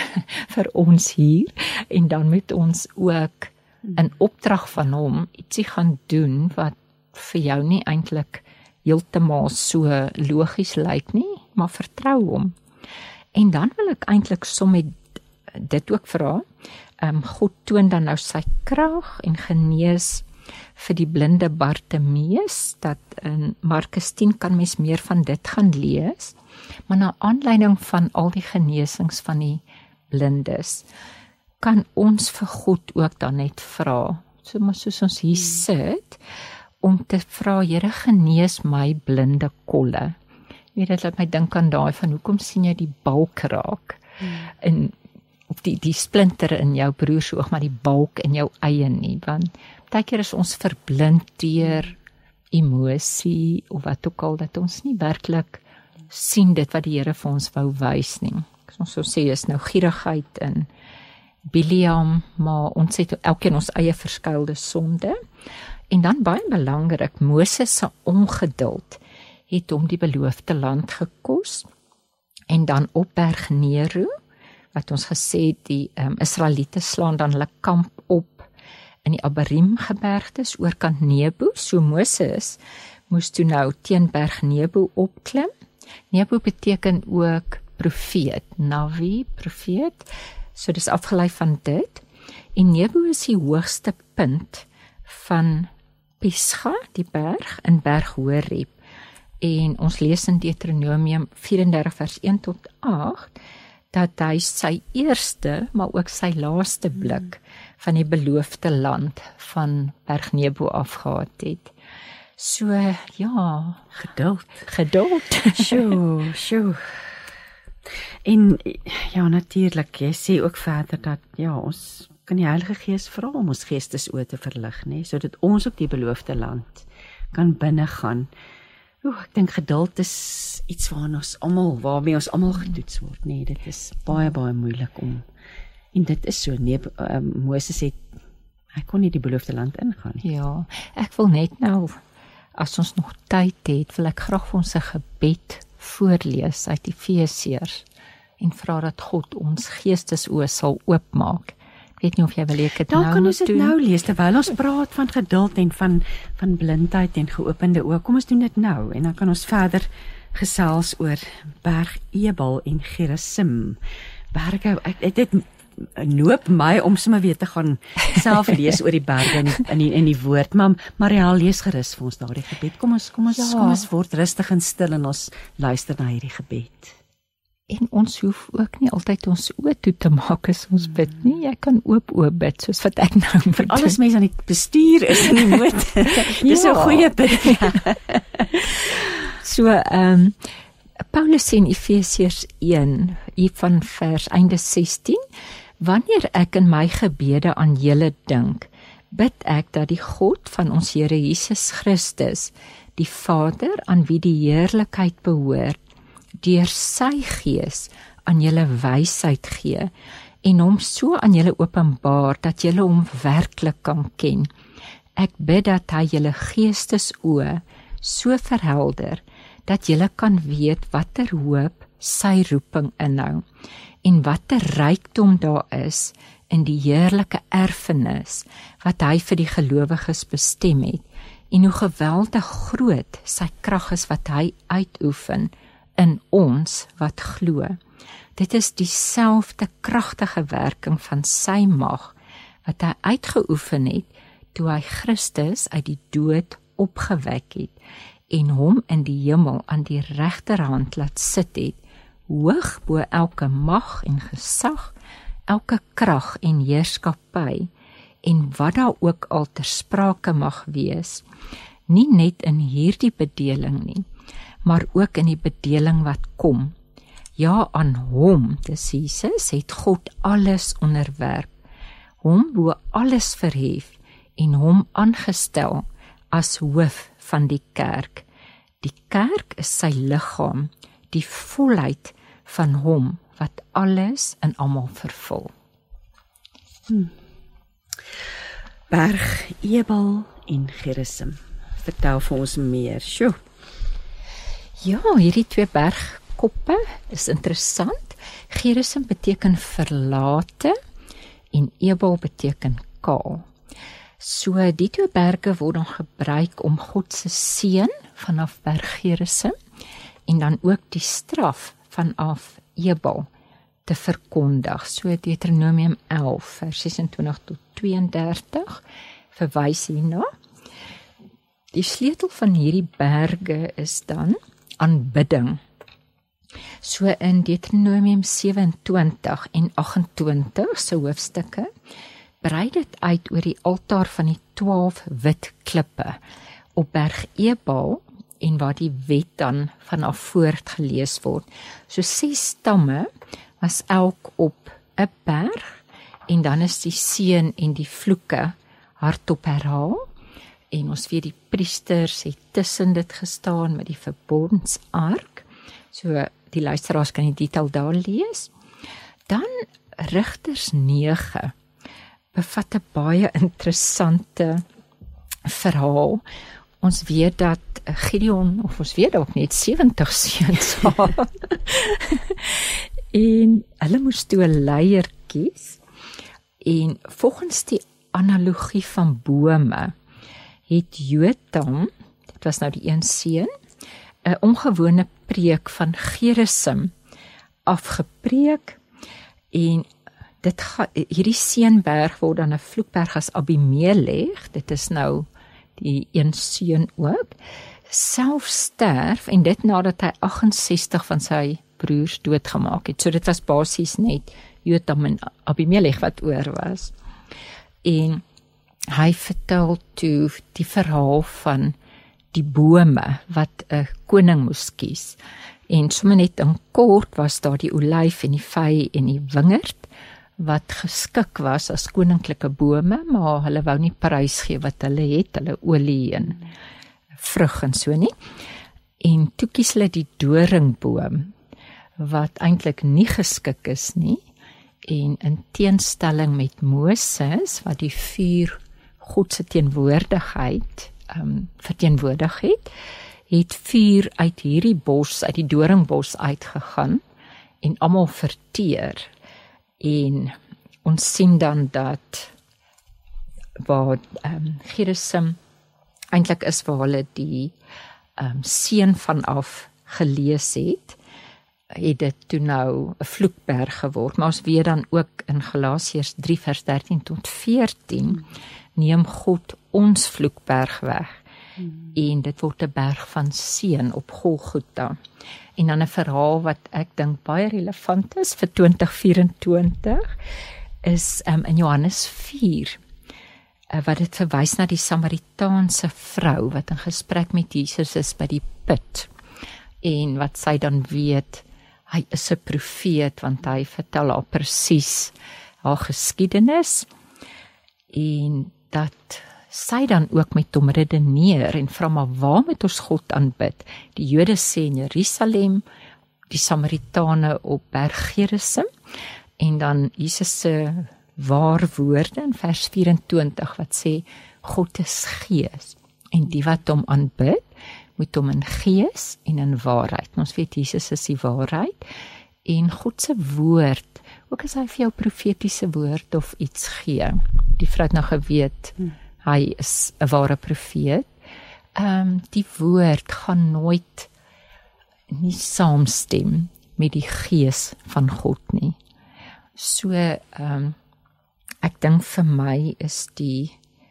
vir ons hier, en dan moet ons ook in opdrag van hom ietsie gaan doen, wat vir jou nie eintlik heeltemal so logies lyk nie, maar vertrou hom. En dan wil ek eintlik sommer dit ook vra, um, God toon dan nou sy krag en genees vir die blinde Bartimeus, dat in Markus tien kan mens meer van dit gaan lees, maar na aanleiding van al die genesings van die blindes, kan ons vir God ook dan net vra, so maar soos ons hier sit, om te vra, Here, genees my blinde kolle. Weet, dit laat my dink aan daai van, hoekom sien jy die balk raak, en of die, die splinter in jou broer se oog, maar die balk in jou eie nie, want baie keer is ons verblind deur emosie, of wat ook al, dat ons nie werklik sien dit wat die Here vir ons wou wys nie. Ons sou sê, is nou gierigheid in Biliam, maar ons het elkeen ons eie verskuilde sonde. En dan baie belangrik, Moses se ongeduld het hom die beloofde land gekos. En dan op Berg Nebo, wat ons gesê het, die um, Israeliete slaan dan hulle kamp op in die Abarim gebergtes, oorkant Nebo, so Moses moes toe nou teen Berg Nebo opklim. Nebo beteken ook profeet, Navi, profeet, so dis afgelei van dit. En Nebo is die hoogste punt van Pisga, die berg, in Berg Horeb. En ons lees in Deuteronomium vierendertig vers een tot agt, dat hy sy eerste, maar ook sy laaste blik van die beloofde land van Berg Nebo afgehad het. So, ja, Geduld. geduld. Sjoe, sjoe. En ja, natuurlik, jy sê ook verder dat ja, ons kan die Heilige Gees vra om ons geestesoë te verlig, nê, sodat ons op die beloofde land kan binnegaan. Oeh, ek dink geduld is iets waarna ons almal, waarmee ons almal getoets word, nê. Dit is baie baie moeilik om. En dit is so, nee, uh, Moses het hy kon nie die beloofde land ingaan nie. Ja, ek wil net nou, as ons nog tyd het, wil ek graag vir ons 'n gebed voorlees uit Efesiërs en vra dat God ons geestesoë sal oopmaak. Ek weet nie of jy wil ek dit nou Dan kan ons dit doen. nou lees, terwyl ons praat van geduld en van, van blindheid en geopende oë. Kom ons doen dit nou, en dan kan ons verder gesels oor Berg Ebal en Gerisim. Berge, ek, dit noop my om sommer weer te gaan self lees oor die berge in die, in die, in die woord, maar Mariel lees gerus vir ons daardie gebed. Kom ons, kom ons, Ja. kom ons word rustig en stil en ons luister na hierdie gebed. En ons hoef ook nie altyd ons oë toe te maak as ons bid nie. Jy kan oop oop bid, soos wat ek nou moet doen. Alles mense aan die bestuur is in die motor. Dis 'n Ja. goeie bid. So, ehm um, Paulus sê in Efesiërs een, hier van vers einde sestien, wanneer ek in my gebede aan julle dink, bid ek dat die God van ons Here Jesus Christus, die Vader aan wie die heerlikheid behoort, deur sy gees aan julle wysheid gee en hom so aan julle openbaar dat julle hom werklik kan ken. Ek bid dat hy julle geestesoë so verhelder dat julle kan weet watter hoop sy roeping inhou en watter rykdom daar is in die heerlike erfenis wat hy vir die gelowiges bestem het en hoe geweldig groot sy krag is wat hy uitoefen in ons wat glo. Dit is dieselfde kragtige werking van sy mag wat hy uitgeoefen het toe hy Christus uit die dood opgewek het en hom in die hemel aan die regterhand laat sit het, hoog bo elke mag en gesag, elke krag en heerskappy en wat daar ook al ter sprake mag wees, nie net in hierdie bedeling nie, maar ook in die bedeling wat kom. Ja, aan hom, dis Jesus, het God alles onderwerp, hom bo alles verhef en hom aangestel as hoof van die kerk. Die kerk is sy liggaam, die volheid van hom wat alles in almal vervul. Hmm. Berg Ebal en Gerisim. Vertel vir ons meer. Sjoe. Ja, hierdie twee bergkoppe is interessant. Gerisim beteken verlate en Ebal beteken kaal. So die twee berge word dan gebruik om God se seën vanaf Berg Gerisim en dan ook die straf vanaf Ebal te verkondig. So Deuteronomium elf vers sesentwintig tot tweeëndertig verwys hierna. Die sleutel van hierdie berge is dan aanbidding. So in Deuteronomium sewe-en-twintig en agt-en-twintig se hoofstukke brei dit uit oor die altaar van die twaalf wit klippe op Berg Ebal en waar die wet dan vanaf voortgelees word. So ses stamme was elk op 'n berg en dan is die seën en die vloeke hardop herhaal en ons weet die priesters het tussen dit gestaan met die verbondsark. So die luisteraars kan die detail daar lees. Dan Rigters nege bevat 'n baie interessante verhaal. ons weet dat Gideon, of ons weet ook net sewentig seuns gehad. En hulle moes toe 'n leier kies. En volgens die analogie van bome, het Jotam, dit was nou die een seun, 'n ongewone preek van Gerizim afgepreek, en dit ga, hierdie seunberg word dan 'n vloekberg as Abimelech, dit is nou die een seun ook, self sterf, en dit nadat hy agt-en-sestig van sy broers doodgemaak het. So dit was basies net Jotam en Abimelech wat oor was. En hy vertel toe die verhaal van die bome wat 'n koning moes kies. En sommer net in kort was daar die olyf en die vy en die wingerd wat geskik was as koninklike bome, maar hulle wou nie prys gee wat hulle het, hulle olie en vrug en so nie. En toe kies hulle die doringboom wat eintlik nie geskik is nie, en in teenstelling met Moses wat die vuur God se teenwoordigheid um, verteenwoordig het, het vuur uit hierdie bos, uit die doringbos uitgegaan en almal verteer. En ons sien dan dat waar um, Gerizim eintlik is waar hulle die um, seën vanaf gelees het, het dit toe nou 'n vloekberg geword. Maar ons weet dan ook in Galasiërs drie vers dertien tot veertien, neem God ons vloekberg weg, hmm. en dit word 'n berg van seën op Golgotha. En dan 'n verhaal wat ek dink baie relevant is vir twintig vyf-en-twintig, is um, in Johannes vier, uh, wat dit verwys na die Samaritaanse vrou, wat in gesprek met Jesus is by die put, en wat sy dan weet, hy is 'n profeet, want hy vertel haar presies haar geskiedenis, en dat sy dan ook met hom redeneer, en vra maar waar moet ons God aanbid? Die Jode sê in Jerusalem, die Samaritane op berg Gerizim, en dan Jesus se waar woorde in vers vyf-en-twintig, wat sê, God is gees, en die wat hom aanbid, moet hom in gees en in waarheid. Ons weet Jesus is die waarheid, en God se woord, ook as hy vir jou profetiese woord of iets gee, die vrou het nou geweet, hmm. hy is 'n ware profeet, um, die woord gaan nooit nie saamstem met die gees van God nie. So, um, ek dink vir my is die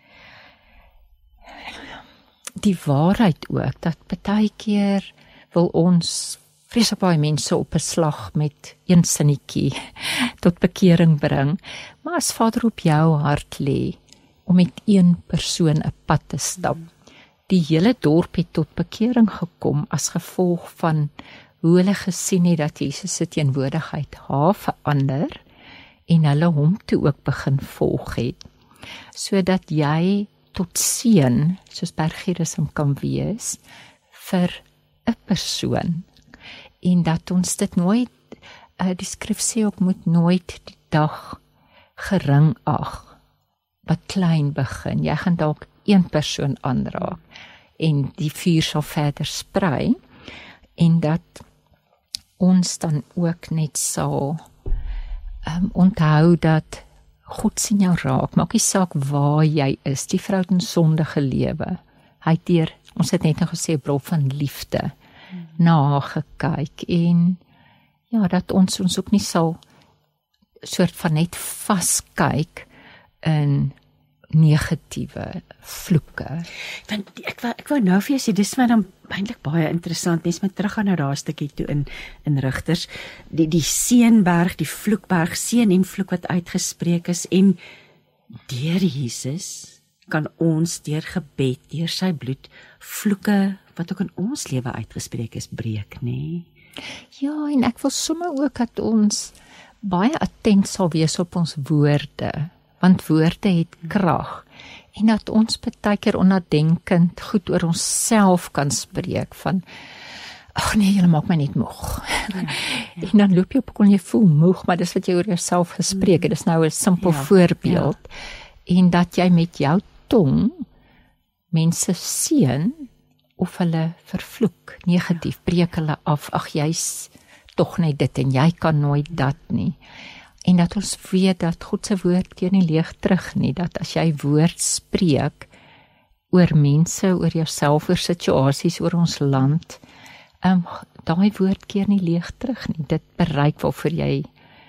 die waarheid ook, dat baie keer wil ons vreeslik baie mense op 'n slag met een sinnetjie tot bekering bring, maar as Vader op jou hart lê om met een persoon 'n pad te stap, die hele dorp het tot bekering gekom as gevolg van hoe hulle gesien het dat Jesus se teenwoordigheid haar verander, en hulle hom toe ook begin volg het, sodat jy tot seën, soos berg Gerizim kan wees, vir 'n persoon, en dat ons dit nooit, uh, die skrif sê ook, moet nooit die dag gering ag, wat klein begin, jy gaan dalk een persoon aanraak, en die vuur sal verder sprei, en dat ons dan ook net sal um, onthou dat God sien jou raak, maak nie saak waar jy is, die vrou het 'n sondige lewe, hy het deur, ons het net nou gesê, 'n bron van liefde, hmm. na haar gekyk, en ja, dat ons ons ook nie sal soort van net vaskyk in negatiewe vloeke. Want ek wou ek wou nou vir jou sê, dis my dan eintlik baie interessant, nes met teruggaan na daai stukkie toe in in Rigters, die die seënberg, die vloekberg, seën en vloek wat uitgespreek is, en deur Jesus kan ons deur gebed, deur sy bloed, vloeke wat ook in ons lewe uitgespreek is, breek, nê? Ja, en ek wil sommer ook dat ons baie attent sal wees op ons woorde, want woorde het krag, en dat ons baie keer onnadenkend goed oor onsself kan spreek, van, ag nee, julle maak my net moeg. Ja, ja. En dan loop jy op, kon jy voel moeg, maar dis wat jy oor jouself gespreek het, dis nou 'n simpel ja, voorbeeld, ja. En dat jy met jou tong mense seën of hulle vervloek, negatief, breek hulle af, ag jy's tog net dit en jy kan nooit dat nie. En dat ons weet dat God se woord keer nie leeg terug nie, dat as jy woord spreek oor mense, oor jouself, oor situasies, oor ons land, um, daai woord keer nie leeg terug nie, dit bereik waarvoor jy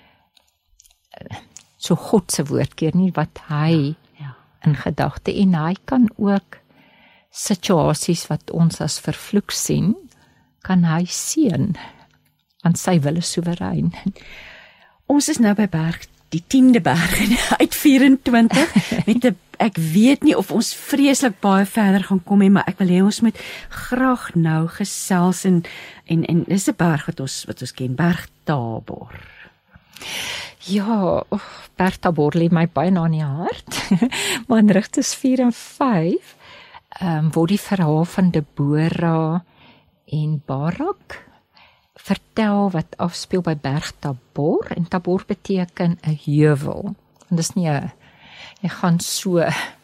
so God se woord keer nie, wat hy ja, ja. in gedagte, en hy kan ook situasies wat ons as vervloek sien, kan hy seën, want sy wil is soewerein. Ons is nou by berg, die tiende berg uit vyf en twintig, met 'n, ek weet nie of ons vreeslik baie verder gaan kom nie, maar ek wil hê ons moet graag nou gesels, en, en, en dis 'n berg wat ons, wat ons ken, Berg Tabor. Ja, oh, Berg Tabor lê my baie na in die hart, maar in Rigters vier en vyf, um, word die verhaal van Deborah en Barak vertel wat afspeel by Berg Tabor, en Tabor beteken 'n heuwel. En dis nie 'n, jy gaan so,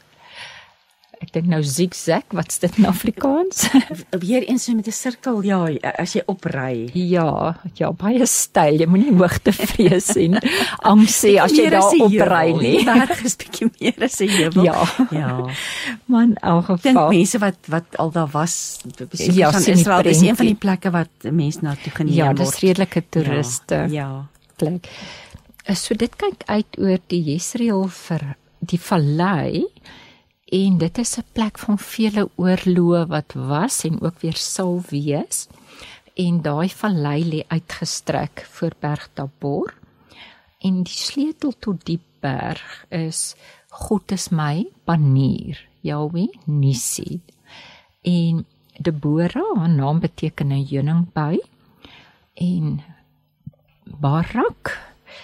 ek dink nou zigzag, wat's dit in Afrikaans? Weer eens met 'n sirkel, ja, as jy opry. Ja, ja, baie styl, jy moenie hoogte vrees en angs sê as jy daar opry nie. Die berg is bietjie meer as 'n heuwel. Ja, ja. Maar in elk geval, dink mense wat wat al daar was, ja, van Israel, dis een van die plekke wat mense na toe geneem ja, word. Ja, dis redelike toeriste. Ja, ja. Plek. So dit kyk uit oor die Jesreel vir die vallei, en dit is 'n plek van vele oorloë wat was en ook weer sal wees, en daai vallei lê uitgestrek voor Berg Tabor, en die sleutel tot die berg is God is my banier, Yahweh Nissi. En Deborah, haar naam beteken 'n heuningbui, en Barak,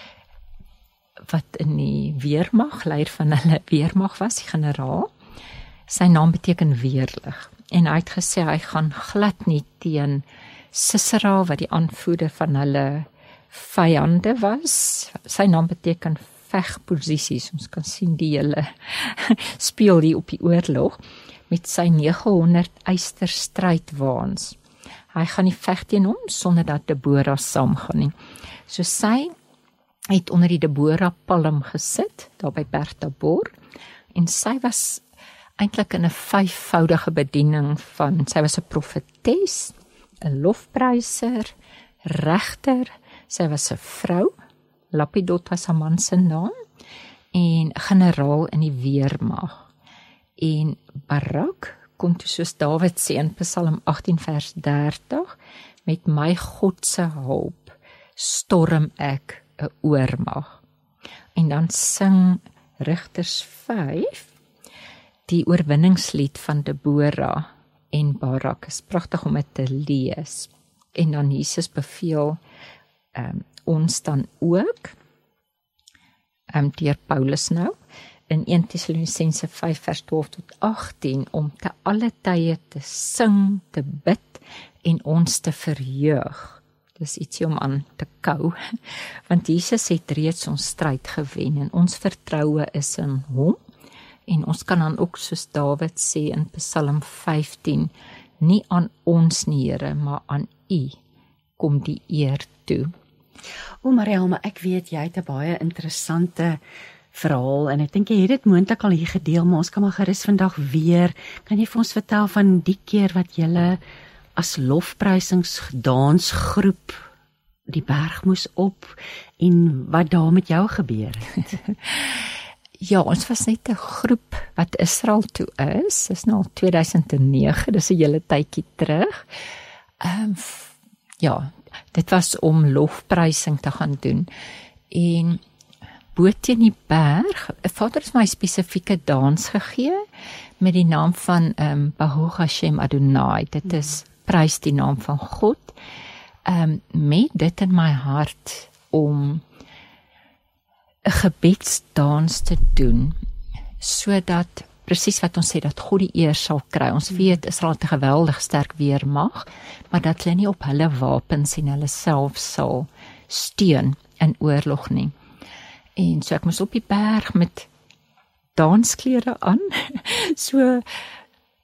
wat in die weermag, leier van hulle weermag was, die generaal, sy naam beteken weerlig, en hy het gesê hy gaan glad nie teen Sisera, wat die aanvoerder van hulle vyande was, sy naam beteken vegposisies, ons kan sien die hele speel die op die oorlog, met sy negenhonderd eysterstrydwaans. Hy gaan nie veg teen hom, sonder dat Deborah saamgaan nie. So sy het onder die Deborah palm gesit, daar by Berg Tabor, en sy was eintlik in 'n vyfvoudige bediening van, sy was 'n profetes, 'n lofpryser, regter, sy was 'n vrou, Lapidot was haar man se naam, en generaal in die weermag. En Barak kom toe soos Dawid sê in Psalm agttien vers dertig, met my God se hulp storm ek 'n oormag. En dan sing Rigters vyf die oorwinningslied van Deborah en Barak. Is pragtig om dit te lees. En dan Jesus beveel um, ons dan ook um, deur Paulus nou in eerste Tessalonisense vyf vers twaalf tot agttien om te alle tye te sing, te bid en ons te verheug. Dis ietsie om aan te kou, want Jesus het reeds ons stryd gewen en ons vertroue is in hom, en ons kan dan ook soos Dawid sê in Psalm vyftien, nie aan ons nie Here, maar aan U kom die eer toe. O Marielma, ek weet jy het 'n baie interessante verhaal, en ek dink jy het dit moontlik al hier gedeel, maar ons kan maar gerus vandag weer, kan jy vir ons vertel van die keer wat julle as lofprysingsdansgroep die berg moes op, en wat daar met jou gebeur het? Ja, ons was net 'n groep wat Israel toe is, dis nou al twee duisend nege, dis 'n hele tydjie terug. Um, ja, dit was om lofprysing te gaan doen, en bo teen die berg, Vader het my spesifieke dans gegee, met die naam van um, Baruch Hashem Adonai, dit is prys die naam van God, um, met dit in my hart om 'n gebedsdans te doen, sodat, presies wat ons sê, dat God die eer sal kry. Ons weet, Israel het 'n geweldig sterk weermag, maar dat hulle nie op hulle wapens en hulle self sal steun in oorlog nie. En so ek moes op die berg met dansklere aan, so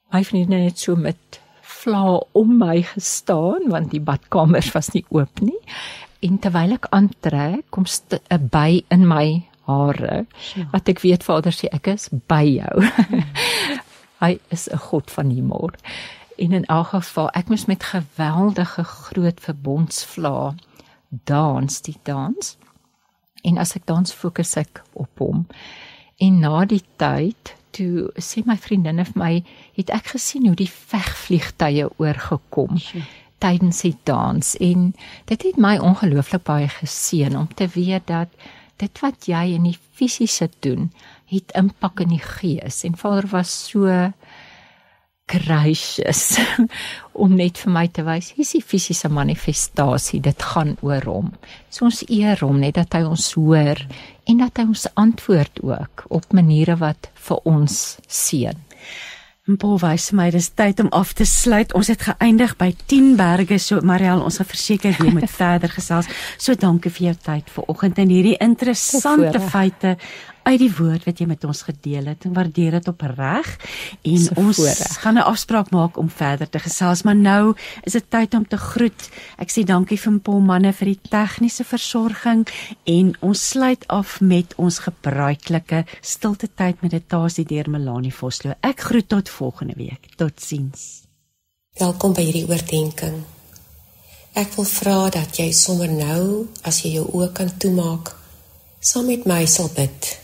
my vriendin het so met vla om my gestaan, want die badkamers was nie oop nie. En terwyl ek aantrek, kom 'n by in my hare, ja. Wat ek weet, Vader sê, ek is by jou. Hmm. Hy is 'n God van humor. En in elk geval, ek moes met geweldige groot verbondsvla dans, die dans. En as ek dans, fokus ek op hom. En na die tyd, toe sê my vriendinne vir my, het ek gesien hoe die vegvliegtuie oorgekom sure. Tydens die dans. En dit het my ongelooflik baie geseën om te weet dat dit wat jy in die fisiese doen, het impak in die gees. En Vader was so gracious om net vir my te wys, hier is die fisiese manifestasie, dit gaan oor hom. So ons eer hom, net dat hy ons hoor, en dat hy ons antwoord ook, op maniere wat vir ons seën. Paul wys my, dis tyd om af te sluit. Ons het geëindig by tien berge, so Mariel, ons gaan verseker weer met verder gesels. So dankie vir jou tyd vanoggend en hierdie interessante feite uit die woord wat jy met ons gedeel het, en waardeer dit opreg. En so ons voorrecht. Gaan 'n afspraak maak om verder te gesels, maar nou is dit tyd om te groet. Ek sê dankie vir Paul manne vir die tegniese versorging, en ons sluit af met ons gebruikelike stilte tyd meditasie deur Melanie Vosloo. Ek groet tot volgende week. Totsiens. Welkom by hierdie oordeenking. Ek wil vra dat jy sommer nou, as jy jou oë kan toemaak, saam met my sal bid.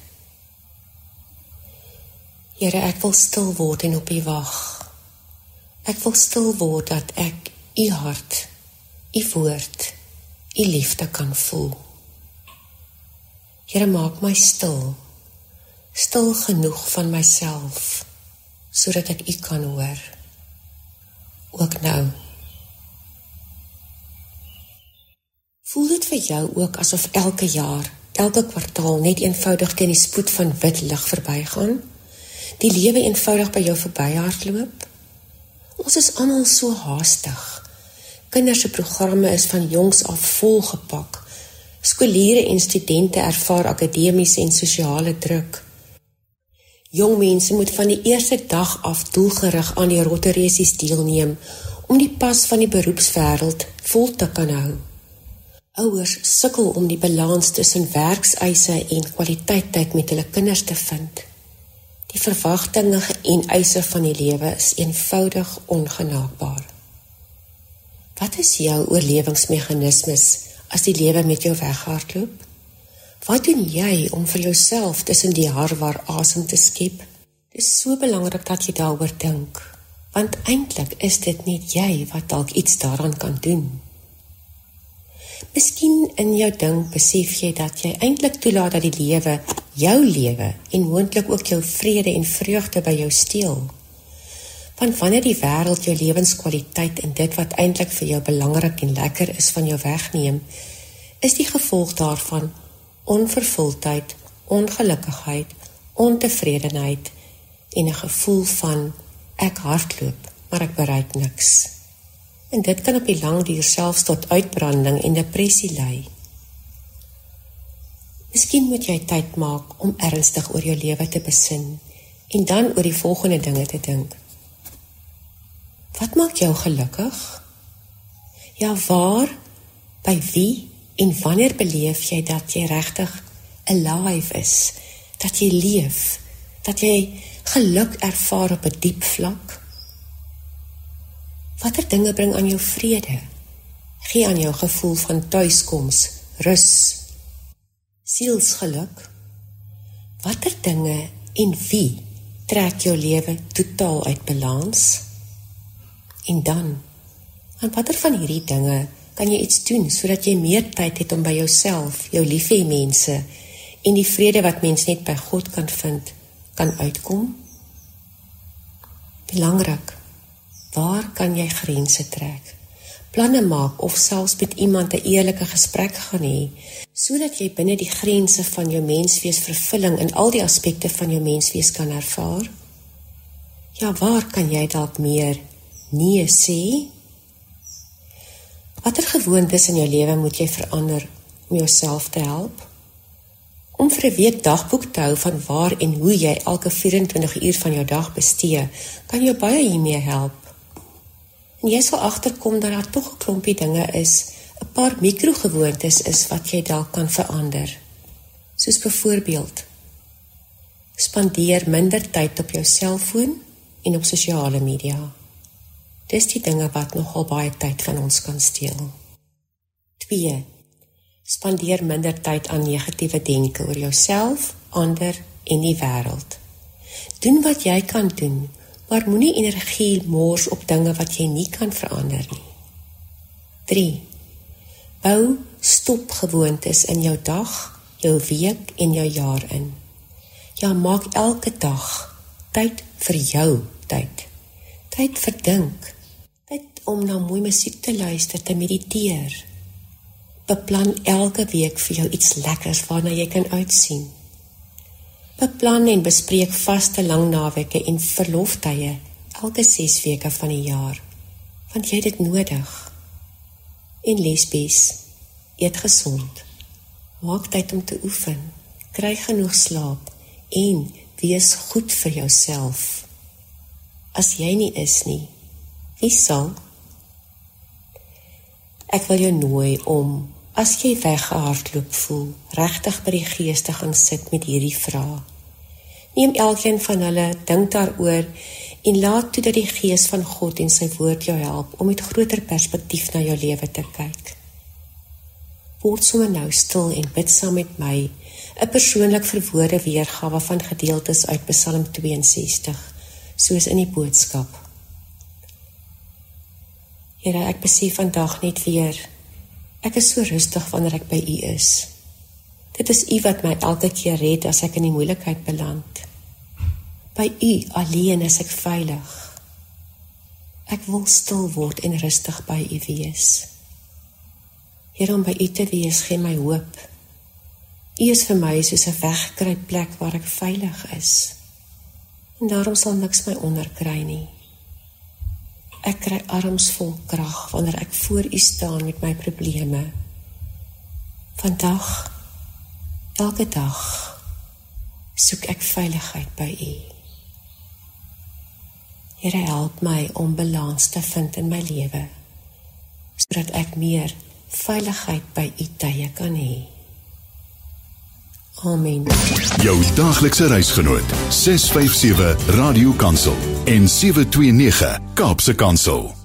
Here, ek wil stil word en op U wag. Ek wil stil word dat ek U hart, U woord, U liefde kan voel. Here, maak my stil, stil genoeg van myself, sodat ek U kan hoor. Ook nou. Voel dit vir jou ook asof elke jaar, elke kwartaal net eenvoudig teen die spoed van wit lig verbygaan? Die lewe eenvoudig by jou verby hardloop? Ons is almal so haastig. Kinders se programme is van jongs af volgepak. Skooliere en studente ervaar akademiese en sosiale druk. Jong mense moet van die eerste dag af doelgerig aan die rotteresies deelneem om die pas van die beroepswêreld vol te kan hou. Ouers sukkel om die balans tussen werkseise en kwaliteitstyd met hulle kinders te vind. Die verwagtinge en eise van die lewe is eenvoudig ongenaakbaar. Wat is jou oorlewingsmeganismes as die lewe met jou weghardloop? Wat doen jy om vir jouself tussen die harwar asem te skep? Dit is so belangrik dat jy daaroor dink, want eintlik is dit net jy wat dalk iets daaraan kan doen. Miskien in jou dink besef jy dat jy eintlik toelaat dat die lewe, jou lewe, en moontlik ook jou vrede en vreugde by jou steel. Want wanneer die wêreld jou lewenskwaliteit en dit wat eintlik vir jou belangrik en lekker is van jou wegneem, is die gevolg daarvan onvervuldheid, ongelukkigheid, ontevredenheid en 'n gevoel van ek hardloop, maar ek bereik niks. En dit kan op die lang duur selfs tot uitbranding en depressie lei. Miskien moet jy tyd maak om ernstig oor jou lewe te besin en dan oor die volgende dinge te dink. Wat maak jou gelukkig? Ja, waar, by wie en wanneer beleef jy dat jy regtig alive is, dat jy leef, dat jy geluk ervaar op 'n diep vlak? Watter dinge bring aan jou vrede? Gee aan jou gevoel van tuiskoms, rus, sielsgeluk? Watter dinge en wie trek jou lewe totaal uit balans? En dan, aan watter van hierdie dinge kan jy iets doen, sodat jy meer tyd het om by jouself, jou liefhê mense, en die vrede wat mens net by God kan vind, kan uitkom? Belangrik, waar kan jy grense trek? Planne maak of selfs met iemand 'n eerlike gesprek gaan hê, sodat jy binne die grense van jou menswees vervulling in al die aspekte van jou menswees kan ervaar? Ja, waar kan jy dalk meer nee sê? Watter gewoontes in jou lewe moet jy verander om jouself te help? Om vir 'n week dagboek te hou van waar en hoe jy elke vyf en twintig uur van jou dag bestee, kan jou baie hiermee help. En jy sal agterkom dat daar tog 'n klompie dinge is, 'n paar mikrogewoontes is wat jy dalk kan verander. Soos byvoorbeeld, spandeer minder tyd op jou selfoon en op sosiale media. Dis die dinge wat nogal baie tyd van ons kan steel. twee. Spandeer minder tyd aan negatiewe denke oor jouself, ander en die wêreld. Doen wat jy kan doen, maar moenie energie mors op dinge wat jy nie kan verander nie. drie. Bou stopgewoontes in jou dag, jou week en jou jaar in. Ja, maak elke dag tyd vir jou tyd. Tyd vir dink. Tyd om na mooi musiek te luister, te mediteer. Beplan elke week vir jou iets lekkers waarna jy kan uitsien. Beplan en bespreek vaste lang naweke en verloftye elke ses weke van die jaar, want jy het dit nodig. En lesbies, eet gesond, maak tyd om te oefen, kry genoeg slaap en wees goed vir jouself. As jy nie is nie, wie sal? Ek wil jou nooi om, as jy weggehardloop voel, regtig by die gees te gaan sit met hierdie vrae. Neem elkeen van hulle, dink daaroor en laat toe dat die gees van God en sy woord jou help om met groter perspektief na jou lewe te kyk. Word sommer nou stil en bid saam met my, 'n persoonlik verwoorde weergawe van gedeeltes uit Psalm twee en sestig, soos in die boodskap. Here, ek besef vandag net weer, ek is so rustig wanneer ek by U is. Dit is U wat my elke keer red as ek in die moeilikheid beland. By U alleen is ek veilig. Ek wil stil word en rustig by U wees. Here, om by U te wees gee my hoop. U is vir my soos 'n wegkruip plek waar ek veilig is. En daarom sal niks my onderkry nie. Ek kry arms vol krag wanneer ek voor U staan met my probleme. Vandag, elke dag, soek ek veiligheid by U. Here, help my om balans te vind in my lewe, sodat ek meer veiligheid by U tye kan hê. Amen. Jou daaglikse reisgenoot, ses vyf sewe Radio Kansel en sewe twee nege Kaapse Kansel.